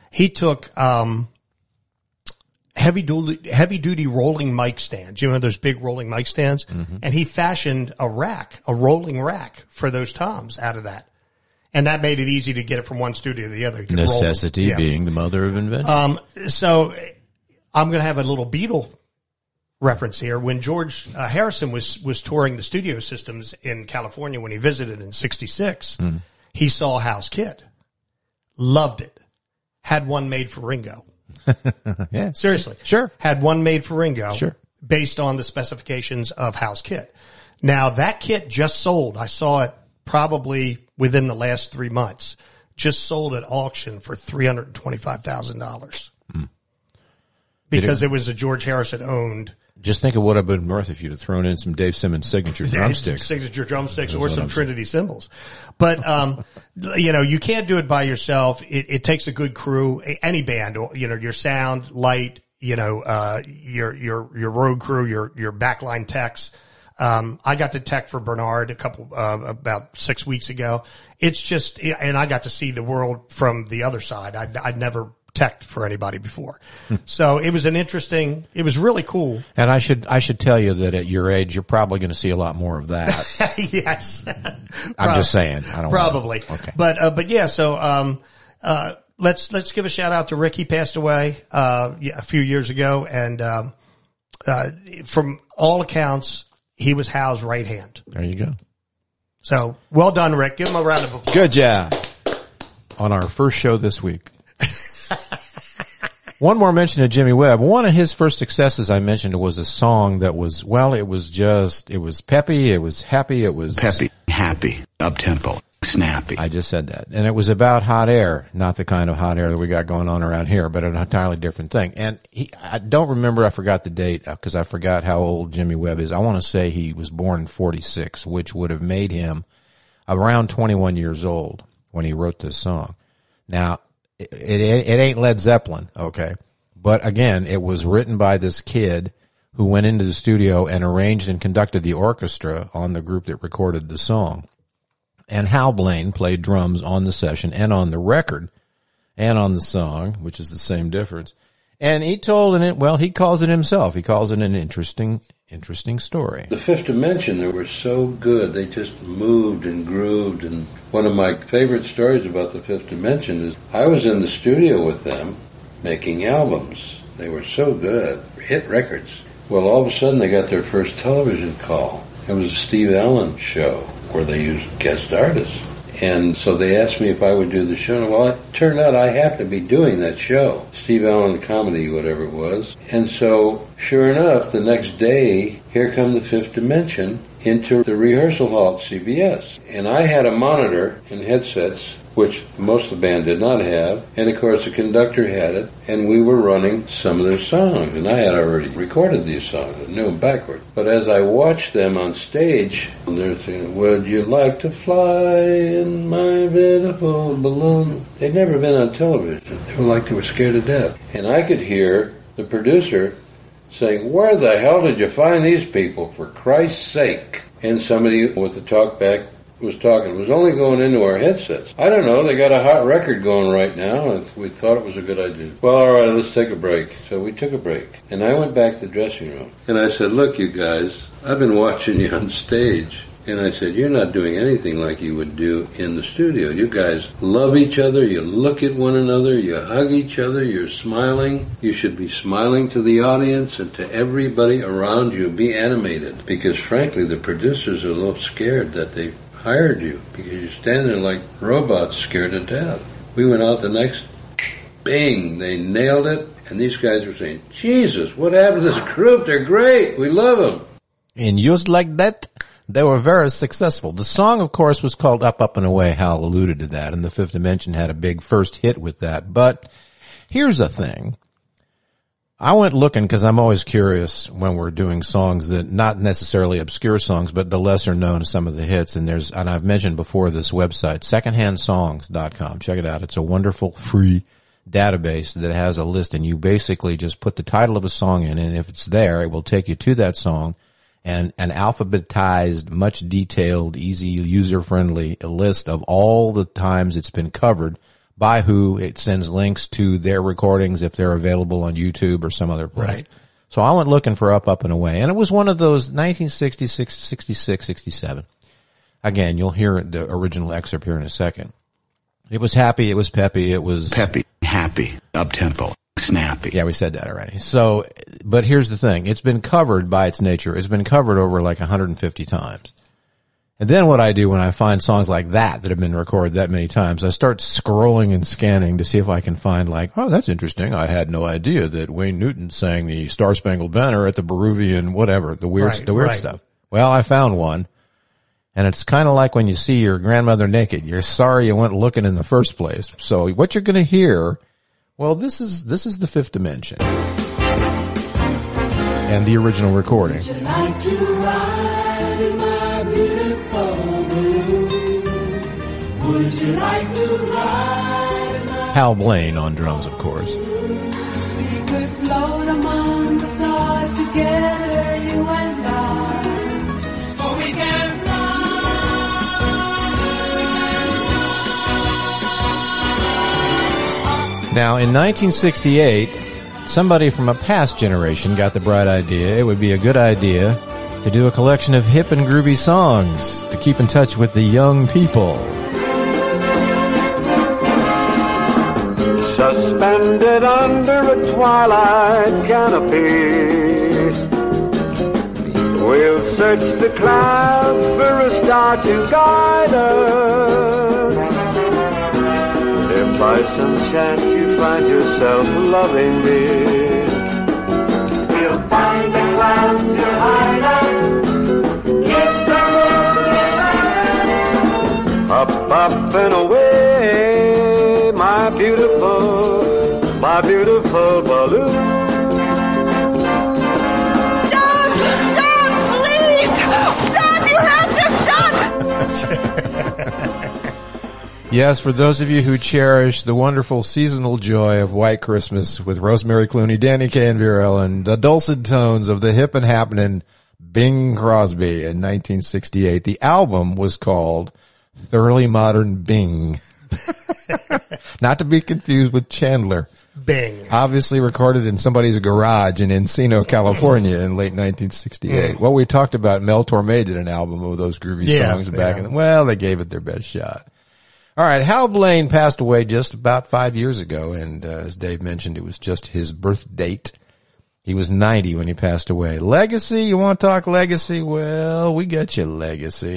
heavy duty rolling mic stands. You know, those big rolling mic stands, and he fashioned a rolling rack for those toms out of that. And that made it easy to get it from one studio to the other. Necessity being the mother of invention. So I'm going to have a little Beatle reference here. When George Harrison was touring the studio systems in California when he visited in '66, he saw Hal's kit, loved it, had one made for Ringo. Yeah. Seriously. Sure. Had one made for Ringo. Sure. Based on the specifications of Hal's kit. Now that kit just sold. I saw it probably within the last 3 months. Just sold at auction for $325,000. Because it was a George Harrison owned. Just think of what it would have been worth if you'd have thrown in some Dave Simmons signature drumsticks. Signature drumsticks or some Trinity cymbals. But, you know, you can't do it by yourself. It takes a good crew, any band, you know, your sound, light, you know, your road crew, your backline techs. I got to tech for Bernard about 6 weeks ago. It's just, and I got to see the world from the other side. I'd never teched for anybody before. So it was it was really cool. And I should tell you that at your age, you're probably going to see a lot more of that. Yes. I'm just saying. I don't Probably. Okay. But yeah, so, let's give a shout out to Rick. He passed away, a few years ago. And, from all accounts, he was Hal's right hand. There you go. So well done, Rick. Give him a round of applause. Good job. On our first show this week. One more mention of Jimmy Webb. One of his first successes I mentioned was a song that was, well, it was peppy, it was happy, it was peppy, happy, up-tempo, snappy. I just said that. And it was about hot air, not the kind of hot air that we got going on around here, but an entirely different thing. And I don't remember, I forgot the date because I forgot how old Jimmy Webb is. I want to say he was born in 46, which would have made him around 21 years old when he wrote this song. Now, it ain't Led Zeppelin, okay? But again, it was written by this kid who went into the studio and arranged and conducted the orchestra on the group that recorded the song. And Hal Blaine played drums on the session and on the record and on the song, which is the same difference. And he calls it himself. He calls it an interesting story. The Fifth Dimension, they were so good. They just moved and grooved. And one of my favorite stories about the Fifth Dimension is I was in the studio with them making albums. They were so good. Hit records. Well, all of a sudden they got their first television call. It was a Steve Allen show where they used guest artists. And so they asked me if I would do the show. Well, it turned out I happened to be doing that show, Steve Allen Comedy, whatever it was. And so, sure enough, the next day, here come the Fifth Dimension into the rehearsal hall at CBS. And I had a monitor and headsets, which most of the band did not have. And, of course, the conductor had it. And we were running some of their songs. And I had already recorded these songs. I knew them backward. But as I watched them on stage, they're saying, would you like to fly in my beautiful balloon? They'd never been on television. They were like they were scared to death. And I could hear the producer saying, where the hell did you find these people, for Christ's sake? And somebody with the talkback was talking. It was only going into our headsets. I don't know, they got a hot record going right now, and we thought it was a good idea. Well, all right, let's take a break. So we took a break. And I went back to the dressing room. And I said, look, you guys, I've been watching you on stage. And I said, you're not doing anything like you would do in the studio. You guys love each other. You look at one another. You hug each other. You're smiling. You should be smiling to the audience and to everybody around you. Be animated. Because, frankly, the producers are a little scared that they hired you because you're standing there like robots scared to death. We went out the next, bing, they nailed it. And these guys were saying, Jesus, what happened to this group? They're great. We love them. And just like that, they were very successful. The song, of course, was called Up, Up, and Away. Hal alluded to that, and the Fifth Dimension had a big first hit with that. But here's the thing. I went looking because I'm always curious when we're doing songs that not necessarily obscure songs, but the lesser known, some of the hits. And I've mentioned before this website, secondhandsongs.com. Check it out. It's a wonderful free database that has a list, and you basically just put the title of a song in, and if it's there, it will take you to that song and an alphabetized, much detailed, easy, user-friendly list of all the times it's been covered. By who. It sends links to their recordings if they're available on YouTube or some other place. Right. So I went looking for Up and Away, and it was one of those 1966, 66, 67. Again, you'll hear the original excerpt here in a second. It was happy, it was peppy, it was... Peppy, happy, up-tempo, snappy. Yeah, we said that already. So, but here's the thing. It's been covered by its nature. It's been covered over like 150 times. And then what I do when I find songs like that have been recorded that many times, I start scrolling and scanning to see if I can find like, oh, that's interesting. I had no idea that Wayne Newton sang the Star Spangled Banner at the Peruvian whatever, the weird stuff. Well, I found one, and it's kind of like when you see your grandmother naked. You're sorry you went looking in the first place. So what you're going to hear, well, this is the Fifth Dimension and the original recording. Would you like to ride in my beautiful balloon? Would you like to ride in my... Hal Blaine on drums, of course. We could float among the stars together, you and I. For we can fly. Now, in 1968, somebody from a past generation got the bright idea it would be a good idea to do a collection of hip and groovy songs to keep in touch with the young people. Suspended under a twilight canopy, we'll search the clouds for a star to guide us. If by some chance you find yourself loving me, we'll find the clouds to hide us. Keep the road up and away, my beautiful balloon. Stop, please! Stop, you have to stop! Yes, for those of you who cherish the wonderful seasonal joy of White Christmas with Rosemary Clooney, Danny Kaye, and Vera Ellen, the dulcet tones of the hip and happening Bing Crosby in 1968. The album was called Thoroughly Modern Bing. Not to be confused with Chandler Bing. Obviously recorded in somebody's garage in Encino, California in late 1968. Well, we talked about Mel Torme did an album of those groovy songs back in well, they gave it their best shot. All right, Hal Blaine passed away just about 5 years ago, and as Dave mentioned, it was just his birth date. He was 90 when he passed away. Legacy, you want to talk legacy? Well, we got you legacy.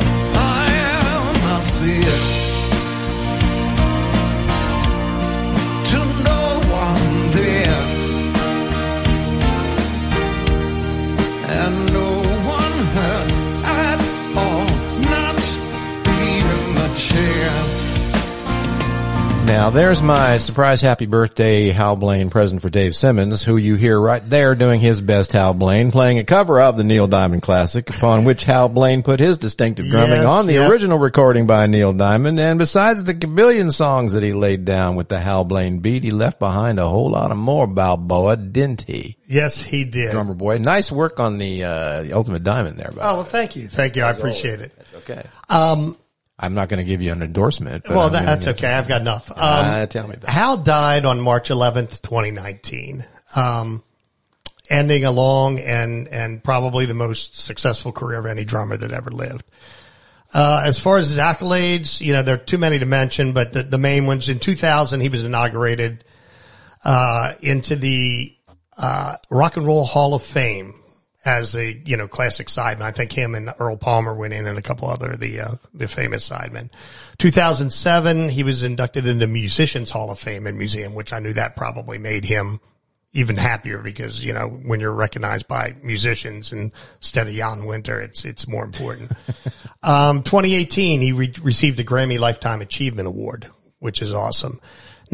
I see it. To no one there, and no one hurt at all, not even the chair. Now, there's my surprise happy birthday Hal Blaine present for Dave Simmons, who you hear right there doing his best Hal Blaine, playing a cover of the Neil Diamond classic, upon which Hal Blaine put his distinctive drumming on the original recording by Neil Diamond. And besides the billion songs that he laid down with the Hal Blaine beat, he left behind a whole lot of more Balboa, didn't he? Yes, he did. Drummer boy. Nice work on the Ultimate Diamond there, by well, thank you. Thank you. I appreciate it. That's okay. I'm not going to give you an endorsement. But well, that's okay. I've got enough. Tell me about it. Hal died on March 11th, 2019, ending a long and probably the most successful career of any drummer that ever lived. As far as his accolades, there are too many to mention, but the main ones, in 2000, he was inaugurated into the Rock and Roll Hall of Fame as a, classic sideman. I think him and Earl Palmer went in and a couple other, the famous sidemen. 2007, he was inducted into Musicians Hall of Fame and Museum, which I knew that probably made him even happier because, when you're recognized by musicians instead of Jan Winter, it's more important. 2018, he received a Grammy Lifetime Achievement Award, which is awesome.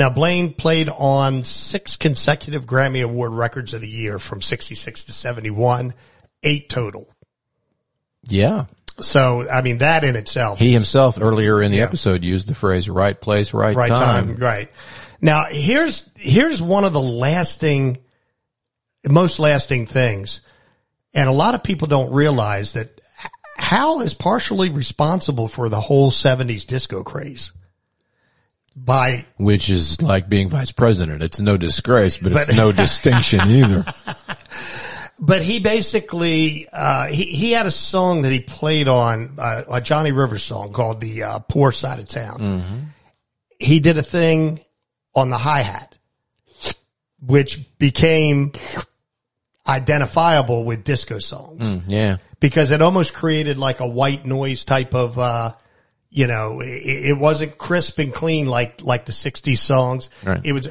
Now, Blaine played on 6 consecutive Grammy Award records of the year from 66 to 71, 8 total. Yeah. So, I mean, that in itself. He himself earlier in the episode used the phrase right place, right time. Right. Now, here's one of the most lasting things. And a lot of people don't realize that Hal is partially responsible for the whole 70s disco craze. Which is like being vice president. It's no disgrace, but it's no distinction either. But he basically, he had a song that he played on, a Johnny Rivers song called the Poor Side of Town. Mm-hmm. He did a thing on the hi-hat, which became identifiable with disco songs. Yeah. Because it almost created like a white noise type of, it wasn't crisp and clean like the 60s songs. Right. It was,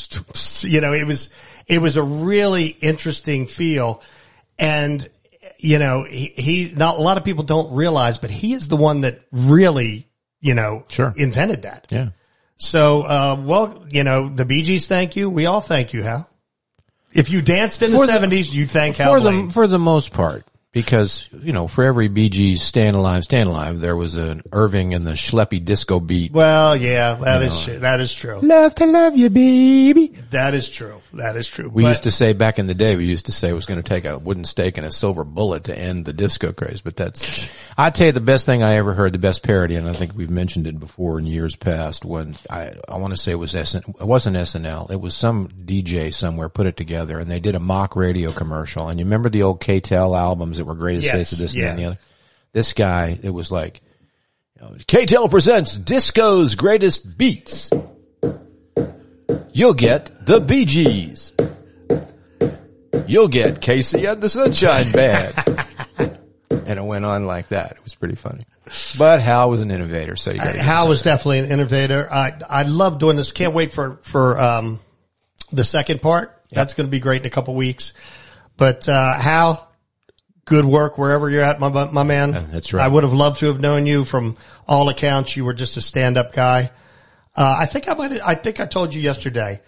it was a really interesting feel. And, he not a lot of people don't realize, but he is the one that really, invented that. Yeah. So, the Bee Gees thank you. We all thank you, Hal. If you danced in the 70s, you thank Hal Blaine. For the most part. Because, for every Bee Gees Stayin' Alive, there was an Irving and the Schleppy disco beat. Well, yeah, that is true. Love to love you, baby. That is true. We used to say back in the day, it was going to take a wooden stake and a silver bullet to end the disco craze. But I'd tell you the best thing I ever heard, the best parody, and I think we've mentioned it before in years past, when I want to say it wasn't SNL. It was some DJ somewhere put it together, and they did a mock radio commercial. And you remember the old K-Tel albums that were greatest hits of this and the other? This guy, it was like, K-Tel presents Disco's greatest beats. You'll get the Bee Gees. You'll get Casey and the Sunshine Band. And it went on like that. It was pretty funny. But Hal was an innovator, so you got to Hal was definitely an innovator. I love doing this. Can't wait for the second part. Yep. That's going to be great in a couple weeks. But Hal, good work wherever you're at, my man. That's right. I would have loved to have known you. From all accounts, you were just a stand-up guy. I think I told you yesterday,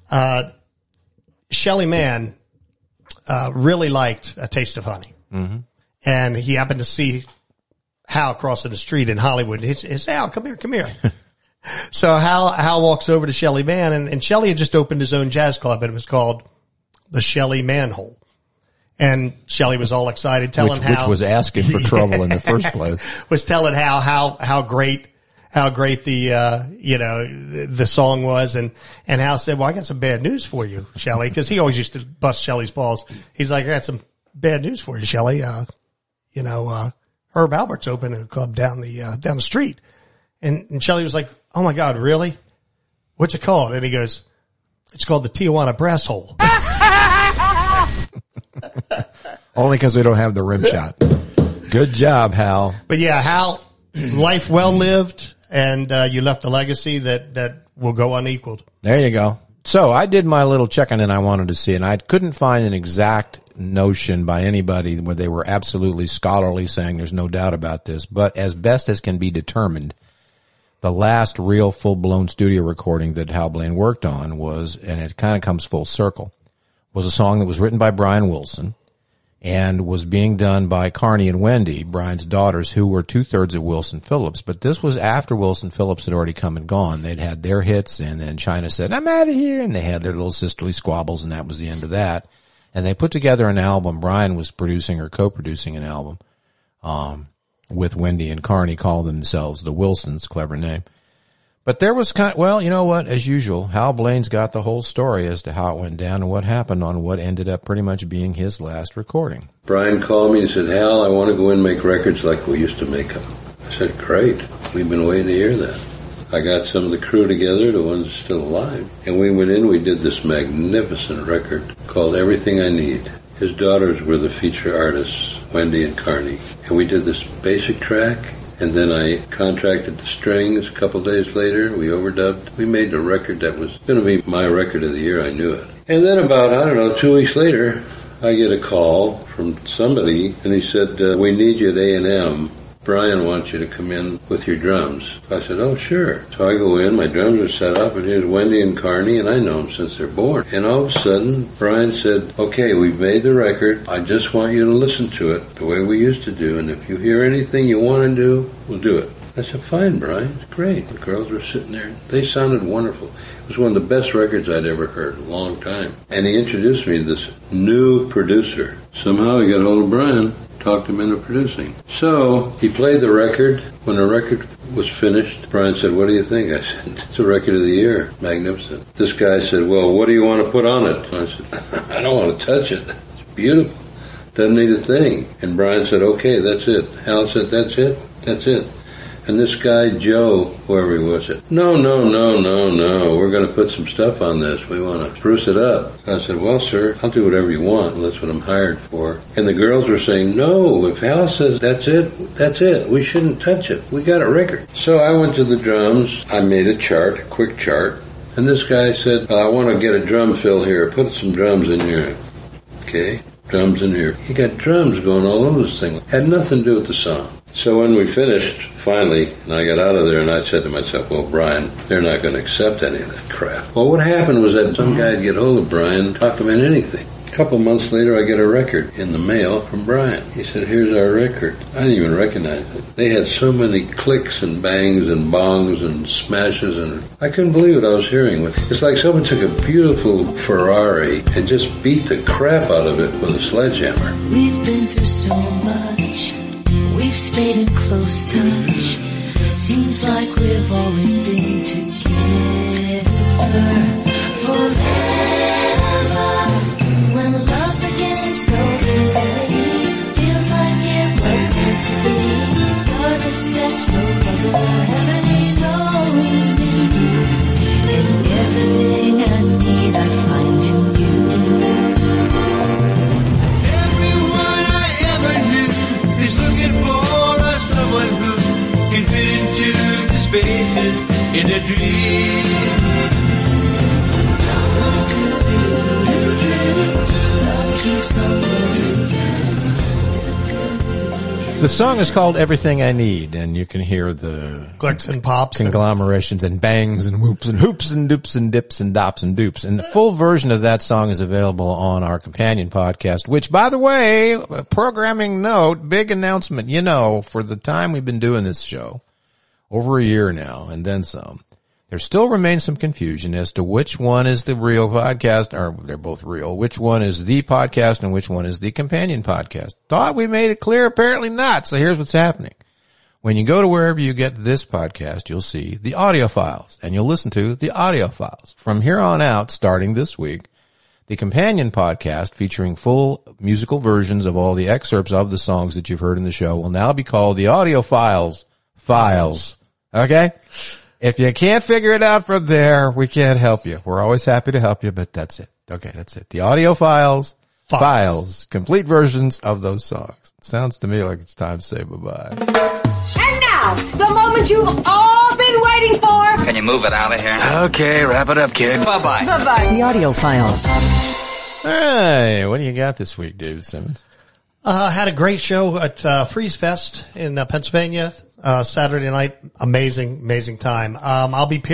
Shelly Manne, really liked A Taste of Honey. Mm-hmm. And he happened to see Hal crossing the street in Hollywood. He said, Hal, come here. So Hal walks over to Shelly Manne, and Shelly had just opened his own jazz club, and it was called the Shelly Manhole. And Shelly was all excited, which was asking for trouble in the first place. Was telling Hal how great the song was. And Hal said, well, I got some bad news for you, Shelly, because he always used to bust Shelly's balls. He's like, I got some bad news for you, Shelly. Herb Albert's opening a club down the street. And Shelly was like, oh my God, really? What's it called? And he goes, it's called the Tijuana Brass Hole. Only because we don't have the rim shot. Good job, Hal. But yeah, Hal, life well lived, and you left a legacy that will go unequaled. There you go. So I did my little checking, and I wanted to see, and I couldn't find an exact notion by anybody where they were absolutely scholarly saying there's no doubt about this, but as best as can be determined, the last real full-blown studio recording that Hal Blaine worked on was, and it kind of comes full circle, was a song that was written by Brian Wilson and was being done by Carney and Wendy, Brian's daughters, who were 2/3 of Wilson Phillips. But this was after Wilson Phillips had already come and gone. They'd had their hits, and then China said, I'm out of here, and they had their little sisterly squabbles, and that was the end of that. And they put together an album. Brian was producing or co-producing an album with Wendy and Carney, calling themselves the Wilsons, clever name. But there was you know what, as usual, Hal Blaine's got the whole story as to how it went down and what happened on what ended up pretty much being his last recording. Brian called me and said, Hal, I want to go in and make records like we used to make them. I said, great. We've been waiting to hear that. I got some of the crew together, the ones still alive, and we went in, we did this magnificent record called Everything I Need. His daughters were the feature artists, Wendy and Carney, and we did this basic track. And then I contracted the strings. A couple days later, we overdubbed. We made a record that was going to be my record of the year. I knew it. And then about, 2 weeks later, I get a call from somebody, and he said, we need you at A&M Brian wants you to come in with your drums. I said, oh, sure. So I go in, my drums are set up, and here's Wendy and Carney, and I know them since they're born. And all of a sudden, Brian said, okay, we've made the record. I just want you to listen to it the way we used to do, and if you hear anything you want to do, we'll do it. I said, fine, Brian. Great. The girls were sitting there. They sounded wonderful. It was one of the best records I'd ever heard in a long time. And he introduced me to this new producer. Somehow he got hold of Brian, talked him into producing. So he played the record. When the record was finished, Brian said, what do you think? I said, it's a record of the year. Magnificent. This guy said, well, what do you want to put on it? I said, I don't want to touch it. It's beautiful. Doesn't need a thing. And Brian said, okay, that's it. Hal said, that's it? That's it. And this guy, Joe, whoever he was, said, no, we're going to put some stuff on this. We want to spruce it up. I said, well, sir, I'll do whatever you want. That's what I'm hired for. And the girls were saying, no, if Hal says that's it. We shouldn't touch it. We got a record. So I went to the drums. I made a chart, a quick chart. And this guy said, I want to get a drum fill here. Put some drums in here. Okay, drums in here. He got drums going all over this thing. Had nothing to do with the song. So when we finished, finally, and I got out of there, and I said to myself, well, Brian, they're not going to accept any of that crap. Well, what happened was that some guy'd get hold of Brian and talk him into anything. A couple months later, I get a record in the mail from Brian. He said, here's our record. I didn't even recognize it. They had so many clicks and bangs and bongs and smashes, and I couldn't believe what I was hearing. It's like someone took a beautiful Ferrari and just beat the crap out of it with a sledgehammer. We've been through so much. We've stayed in close touch. Seems like we've always been together forever. When love begins so easily, feels like it was meant to be. You're the special lover heaven shows me. In everything I need, I find in you. Everyone I ever knew is looking for someone who can fit into the spaces in a dream. The song is called Everything I Need, and you can hear the clicks and pops, conglomerations and bangs and whoops and hoops and doops and dips and dops and doops. And the full version of that song is available on our companion podcast, which, by the way, programming note, big announcement, for the time we've been doing this show, over a year now, and then some. There still remains some confusion as to which one is the real podcast, or they're both real, which one is the podcast and which one is the companion podcast. Thought we made it clear, apparently not. So here's what's happening. When you go to wherever you get this podcast, you'll see the audio files, and you'll listen to the audio files. From here on out, starting this week, the companion podcast featuring full musical versions of all the excerpts of the songs that you've heard in the show will now be called the audio files. Okay? If you can't figure it out from there, we can't help you. We're always happy to help you, but that's it. Okay, that's it. The audio files, complete versions of those songs. It sounds to me like it's time to say bye-bye. And now, the moment you've all been waiting for. Can you move it out of here? Okay, wrap it up, kid. Bye-bye. Bye-bye. The audio files. Hey, what do you got this week, David Simmons? Had a great show at Freeze Fest in Pennsylvania. Saturday night, amazing time. I'll be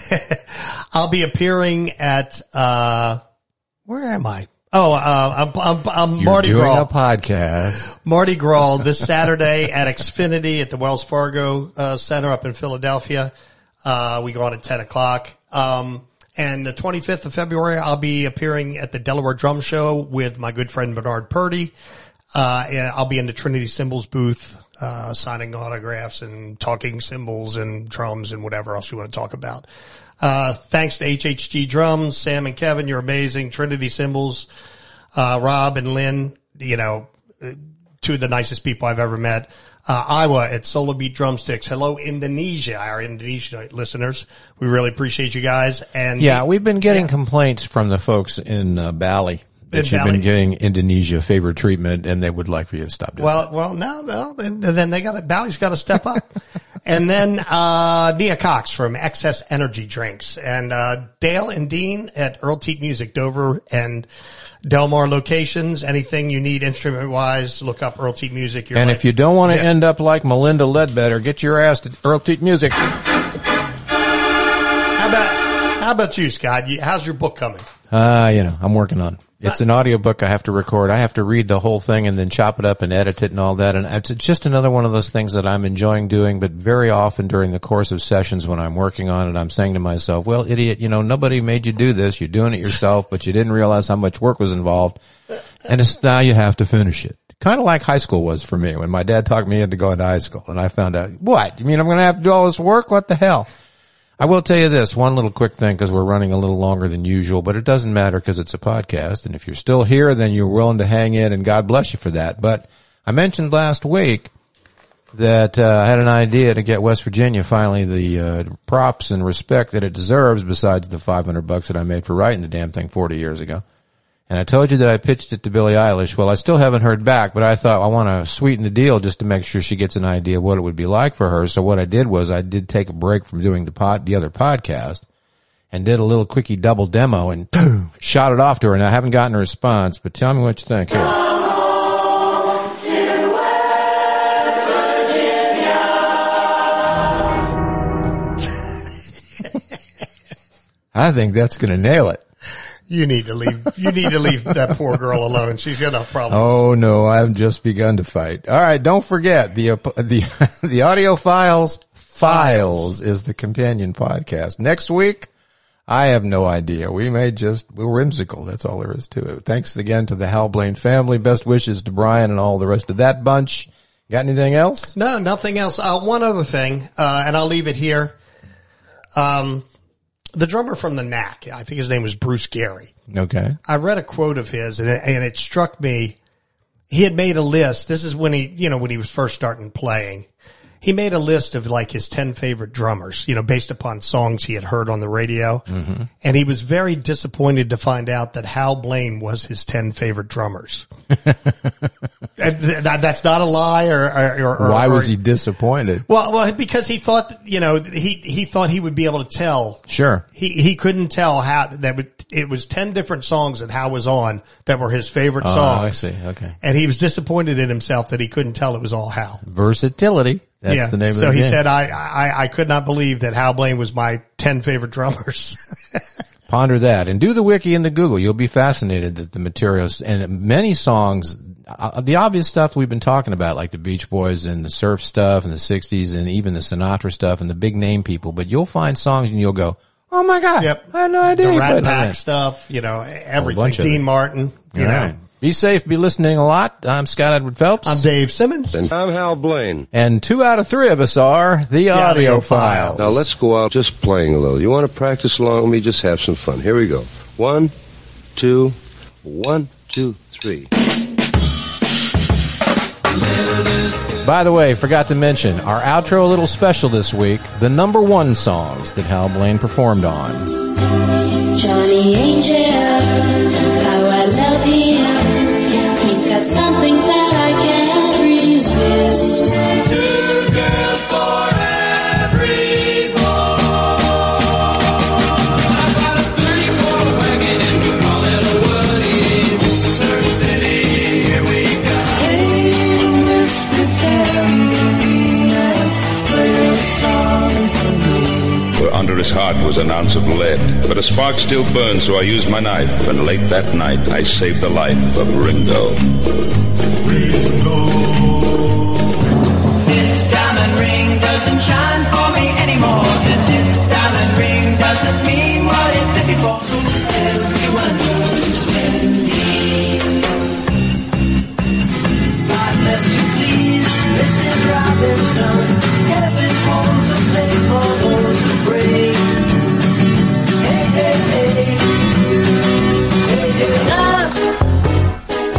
appearing at where am I? Oh, I'm Mardi Gras. You're doing a podcast. Mardi Gras this Saturday at Xfinity at the Wells Fargo Center up in Philadelphia. We go on at 10:00. And the 25th of February, I'll be appearing at the Delaware Drum Show with my good friend Bernard Purdy. And I'll be in the Trinity Cymbals booth, signing autographs and talking cymbals and drums and whatever else you want to talk about. Thanks to HHG Drums, Sam and Kevin, you're amazing. Trinity Cymbals, Rob and Lynn, two of the nicest people I've ever met. Iowa at Solo Beat Drumsticks. Hello, Indonesia, our Indonesian listeners. We really appreciate you guys. And yeah, we've been getting complaints from the folks in Bali that you've been getting Indonesia favored treatment, and they would like for you to stop doing that. Well, no, then they Bali's got to step up. And then Nia Cox from Excess Energy Drinks. And Dale and Dean at Earl Teat Music, Dover and Delmar locations. Anything you need instrument-wise, look up Earl Teat Music. And if you don't want to end up like Melinda Ledbetter, get your ass to Earl Teat Music. How about you, Scott? How's your book coming? I'm working on it. It's an audiobook I have to record. I have to read the whole thing and then chop it up and edit it and all that. And it's just another one of those things that I'm enjoying doing, but very often during the course of sessions when I'm working on it, I'm saying to myself, well, idiot, nobody made you do this. You're doing it yourself, but you didn't realize how much work was involved. And it's now you have to finish it. Kind of like high school was for me when my dad talked me into going to high school and I found out, what? You mean I'm going to have to do all this work? What the hell? I will tell you this, one little quick thing, because we're running a little longer than usual, but it doesn't matter because it's a podcast, and if you're still here, then you're willing to hang in, and God bless you for that. But I mentioned last week that I had an idea to get West Virginia finally the props and respect that it deserves, besides the $500 that I made for writing the damn thing 40 years ago. And I told you that I pitched it to Billie Eilish. Well, I still haven't heard back, but I thought I want to sweeten the deal just to make sure she gets an idea of what it would be like for her. So what I did was I did take a break from doing the other podcast and did a little quickie double demo and boom, shot it off to her. And I haven't gotten a response, but tell me what you think here. I think that's going to nail it. You need to leave that poor girl alone. She's got enough problems. Oh no, I've just begun to fight. All right, don't forget the Audio Files is the companion podcast. Next week, I have no idea. We're whimsical. That's all there is to it. Thanks again to the Hal Blaine family. Best wishes to Brian and all the rest of that bunch. Got anything else? No, nothing else. One other thing, and I'll leave it here. The drummer from the Knack, I think his name was Bruce Gary. Okay. I read a quote of his and it struck me. He had made a list. This is when when he was first starting playing. He made a list of like his 10 favorite drummers, based upon songs he had heard on the radio. Mm-hmm. And he was very disappointed to find out that Hal Blaine was his 10 favorite drummers. That's not a lie or why was he disappointed? Well, because he thought, he thought he would be able to tell. Sure. He couldn't tell how it was 10 different songs that Hal was on that were his favorite songs. Oh, I see. Okay. And he was disappointed in himself that he couldn't tell it was all Hal. Versatility. That's the name of the game. So he said, I could not believe that Hal Blaine was my 10 favorite drummers. Ponder that and do the wiki and the Google. You'll be fascinated at the materials and many songs, the obvious stuff we've been talking about, like the Beach Boys and the surf stuff and the 60s and even the Sinatra stuff and the big name people. But you'll find songs and you'll go, oh my God. Yep. I had no idea. The Rat Pack stuff, everything. Dean Martin, you know. Right. Be safe. Be listening a lot. I'm Scott Edward Phelps. I'm Dave Simmons. And I'm Hal Blaine. And 2 out of 3 of us are the Audio Files. Now let's go out just playing a little. You want to practice along with me? Just have some fun. Here we go. 1, 2, 1, 2, 3. By the way, forgot to mention our outro a little special this week, the number 1 songs that Hal Blaine performed on. Johnny Angel, how I love him. He's got something that I can't resist. 2 girls for every boy. I've got a 34 wagon and we call it a Woody. Surf City, here we go. Hey, Mr. Tambourine, play a song for me. For under his heart was an ounce of lead, but a spark still burned, so I used my knife, and late that night I saved the life of Ringo. This diamond ring doesn't shine for me anymore. This diamond ring doesn't mean what it did before. Everyone knows Wendy. God bless you, please, Mrs. Robinson. Heaven holds a place for those who pray. Hey, hey, hey. Hey, hey.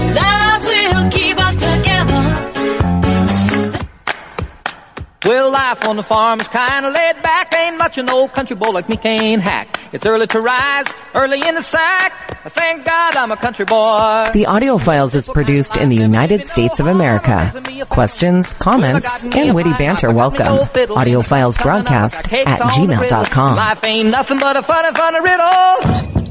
Love will keep us together. Well, I Life on the farm is kinda laid back. Ain't much an old country boy like me can't hack. It's early to rise, early in the sack. Thank God I'm a country boy. The Audiophiles is produced in the United States of America. Questions, comments, and witty banter welcome. Audiophiles broadcast at gmail.com. Life ain't nothing but a funny, funny riddle.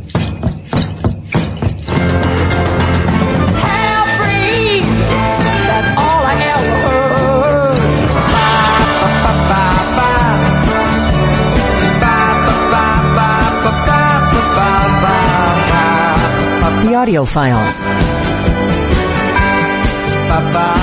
Half-free, that's all I ever heard. The Audiophiles.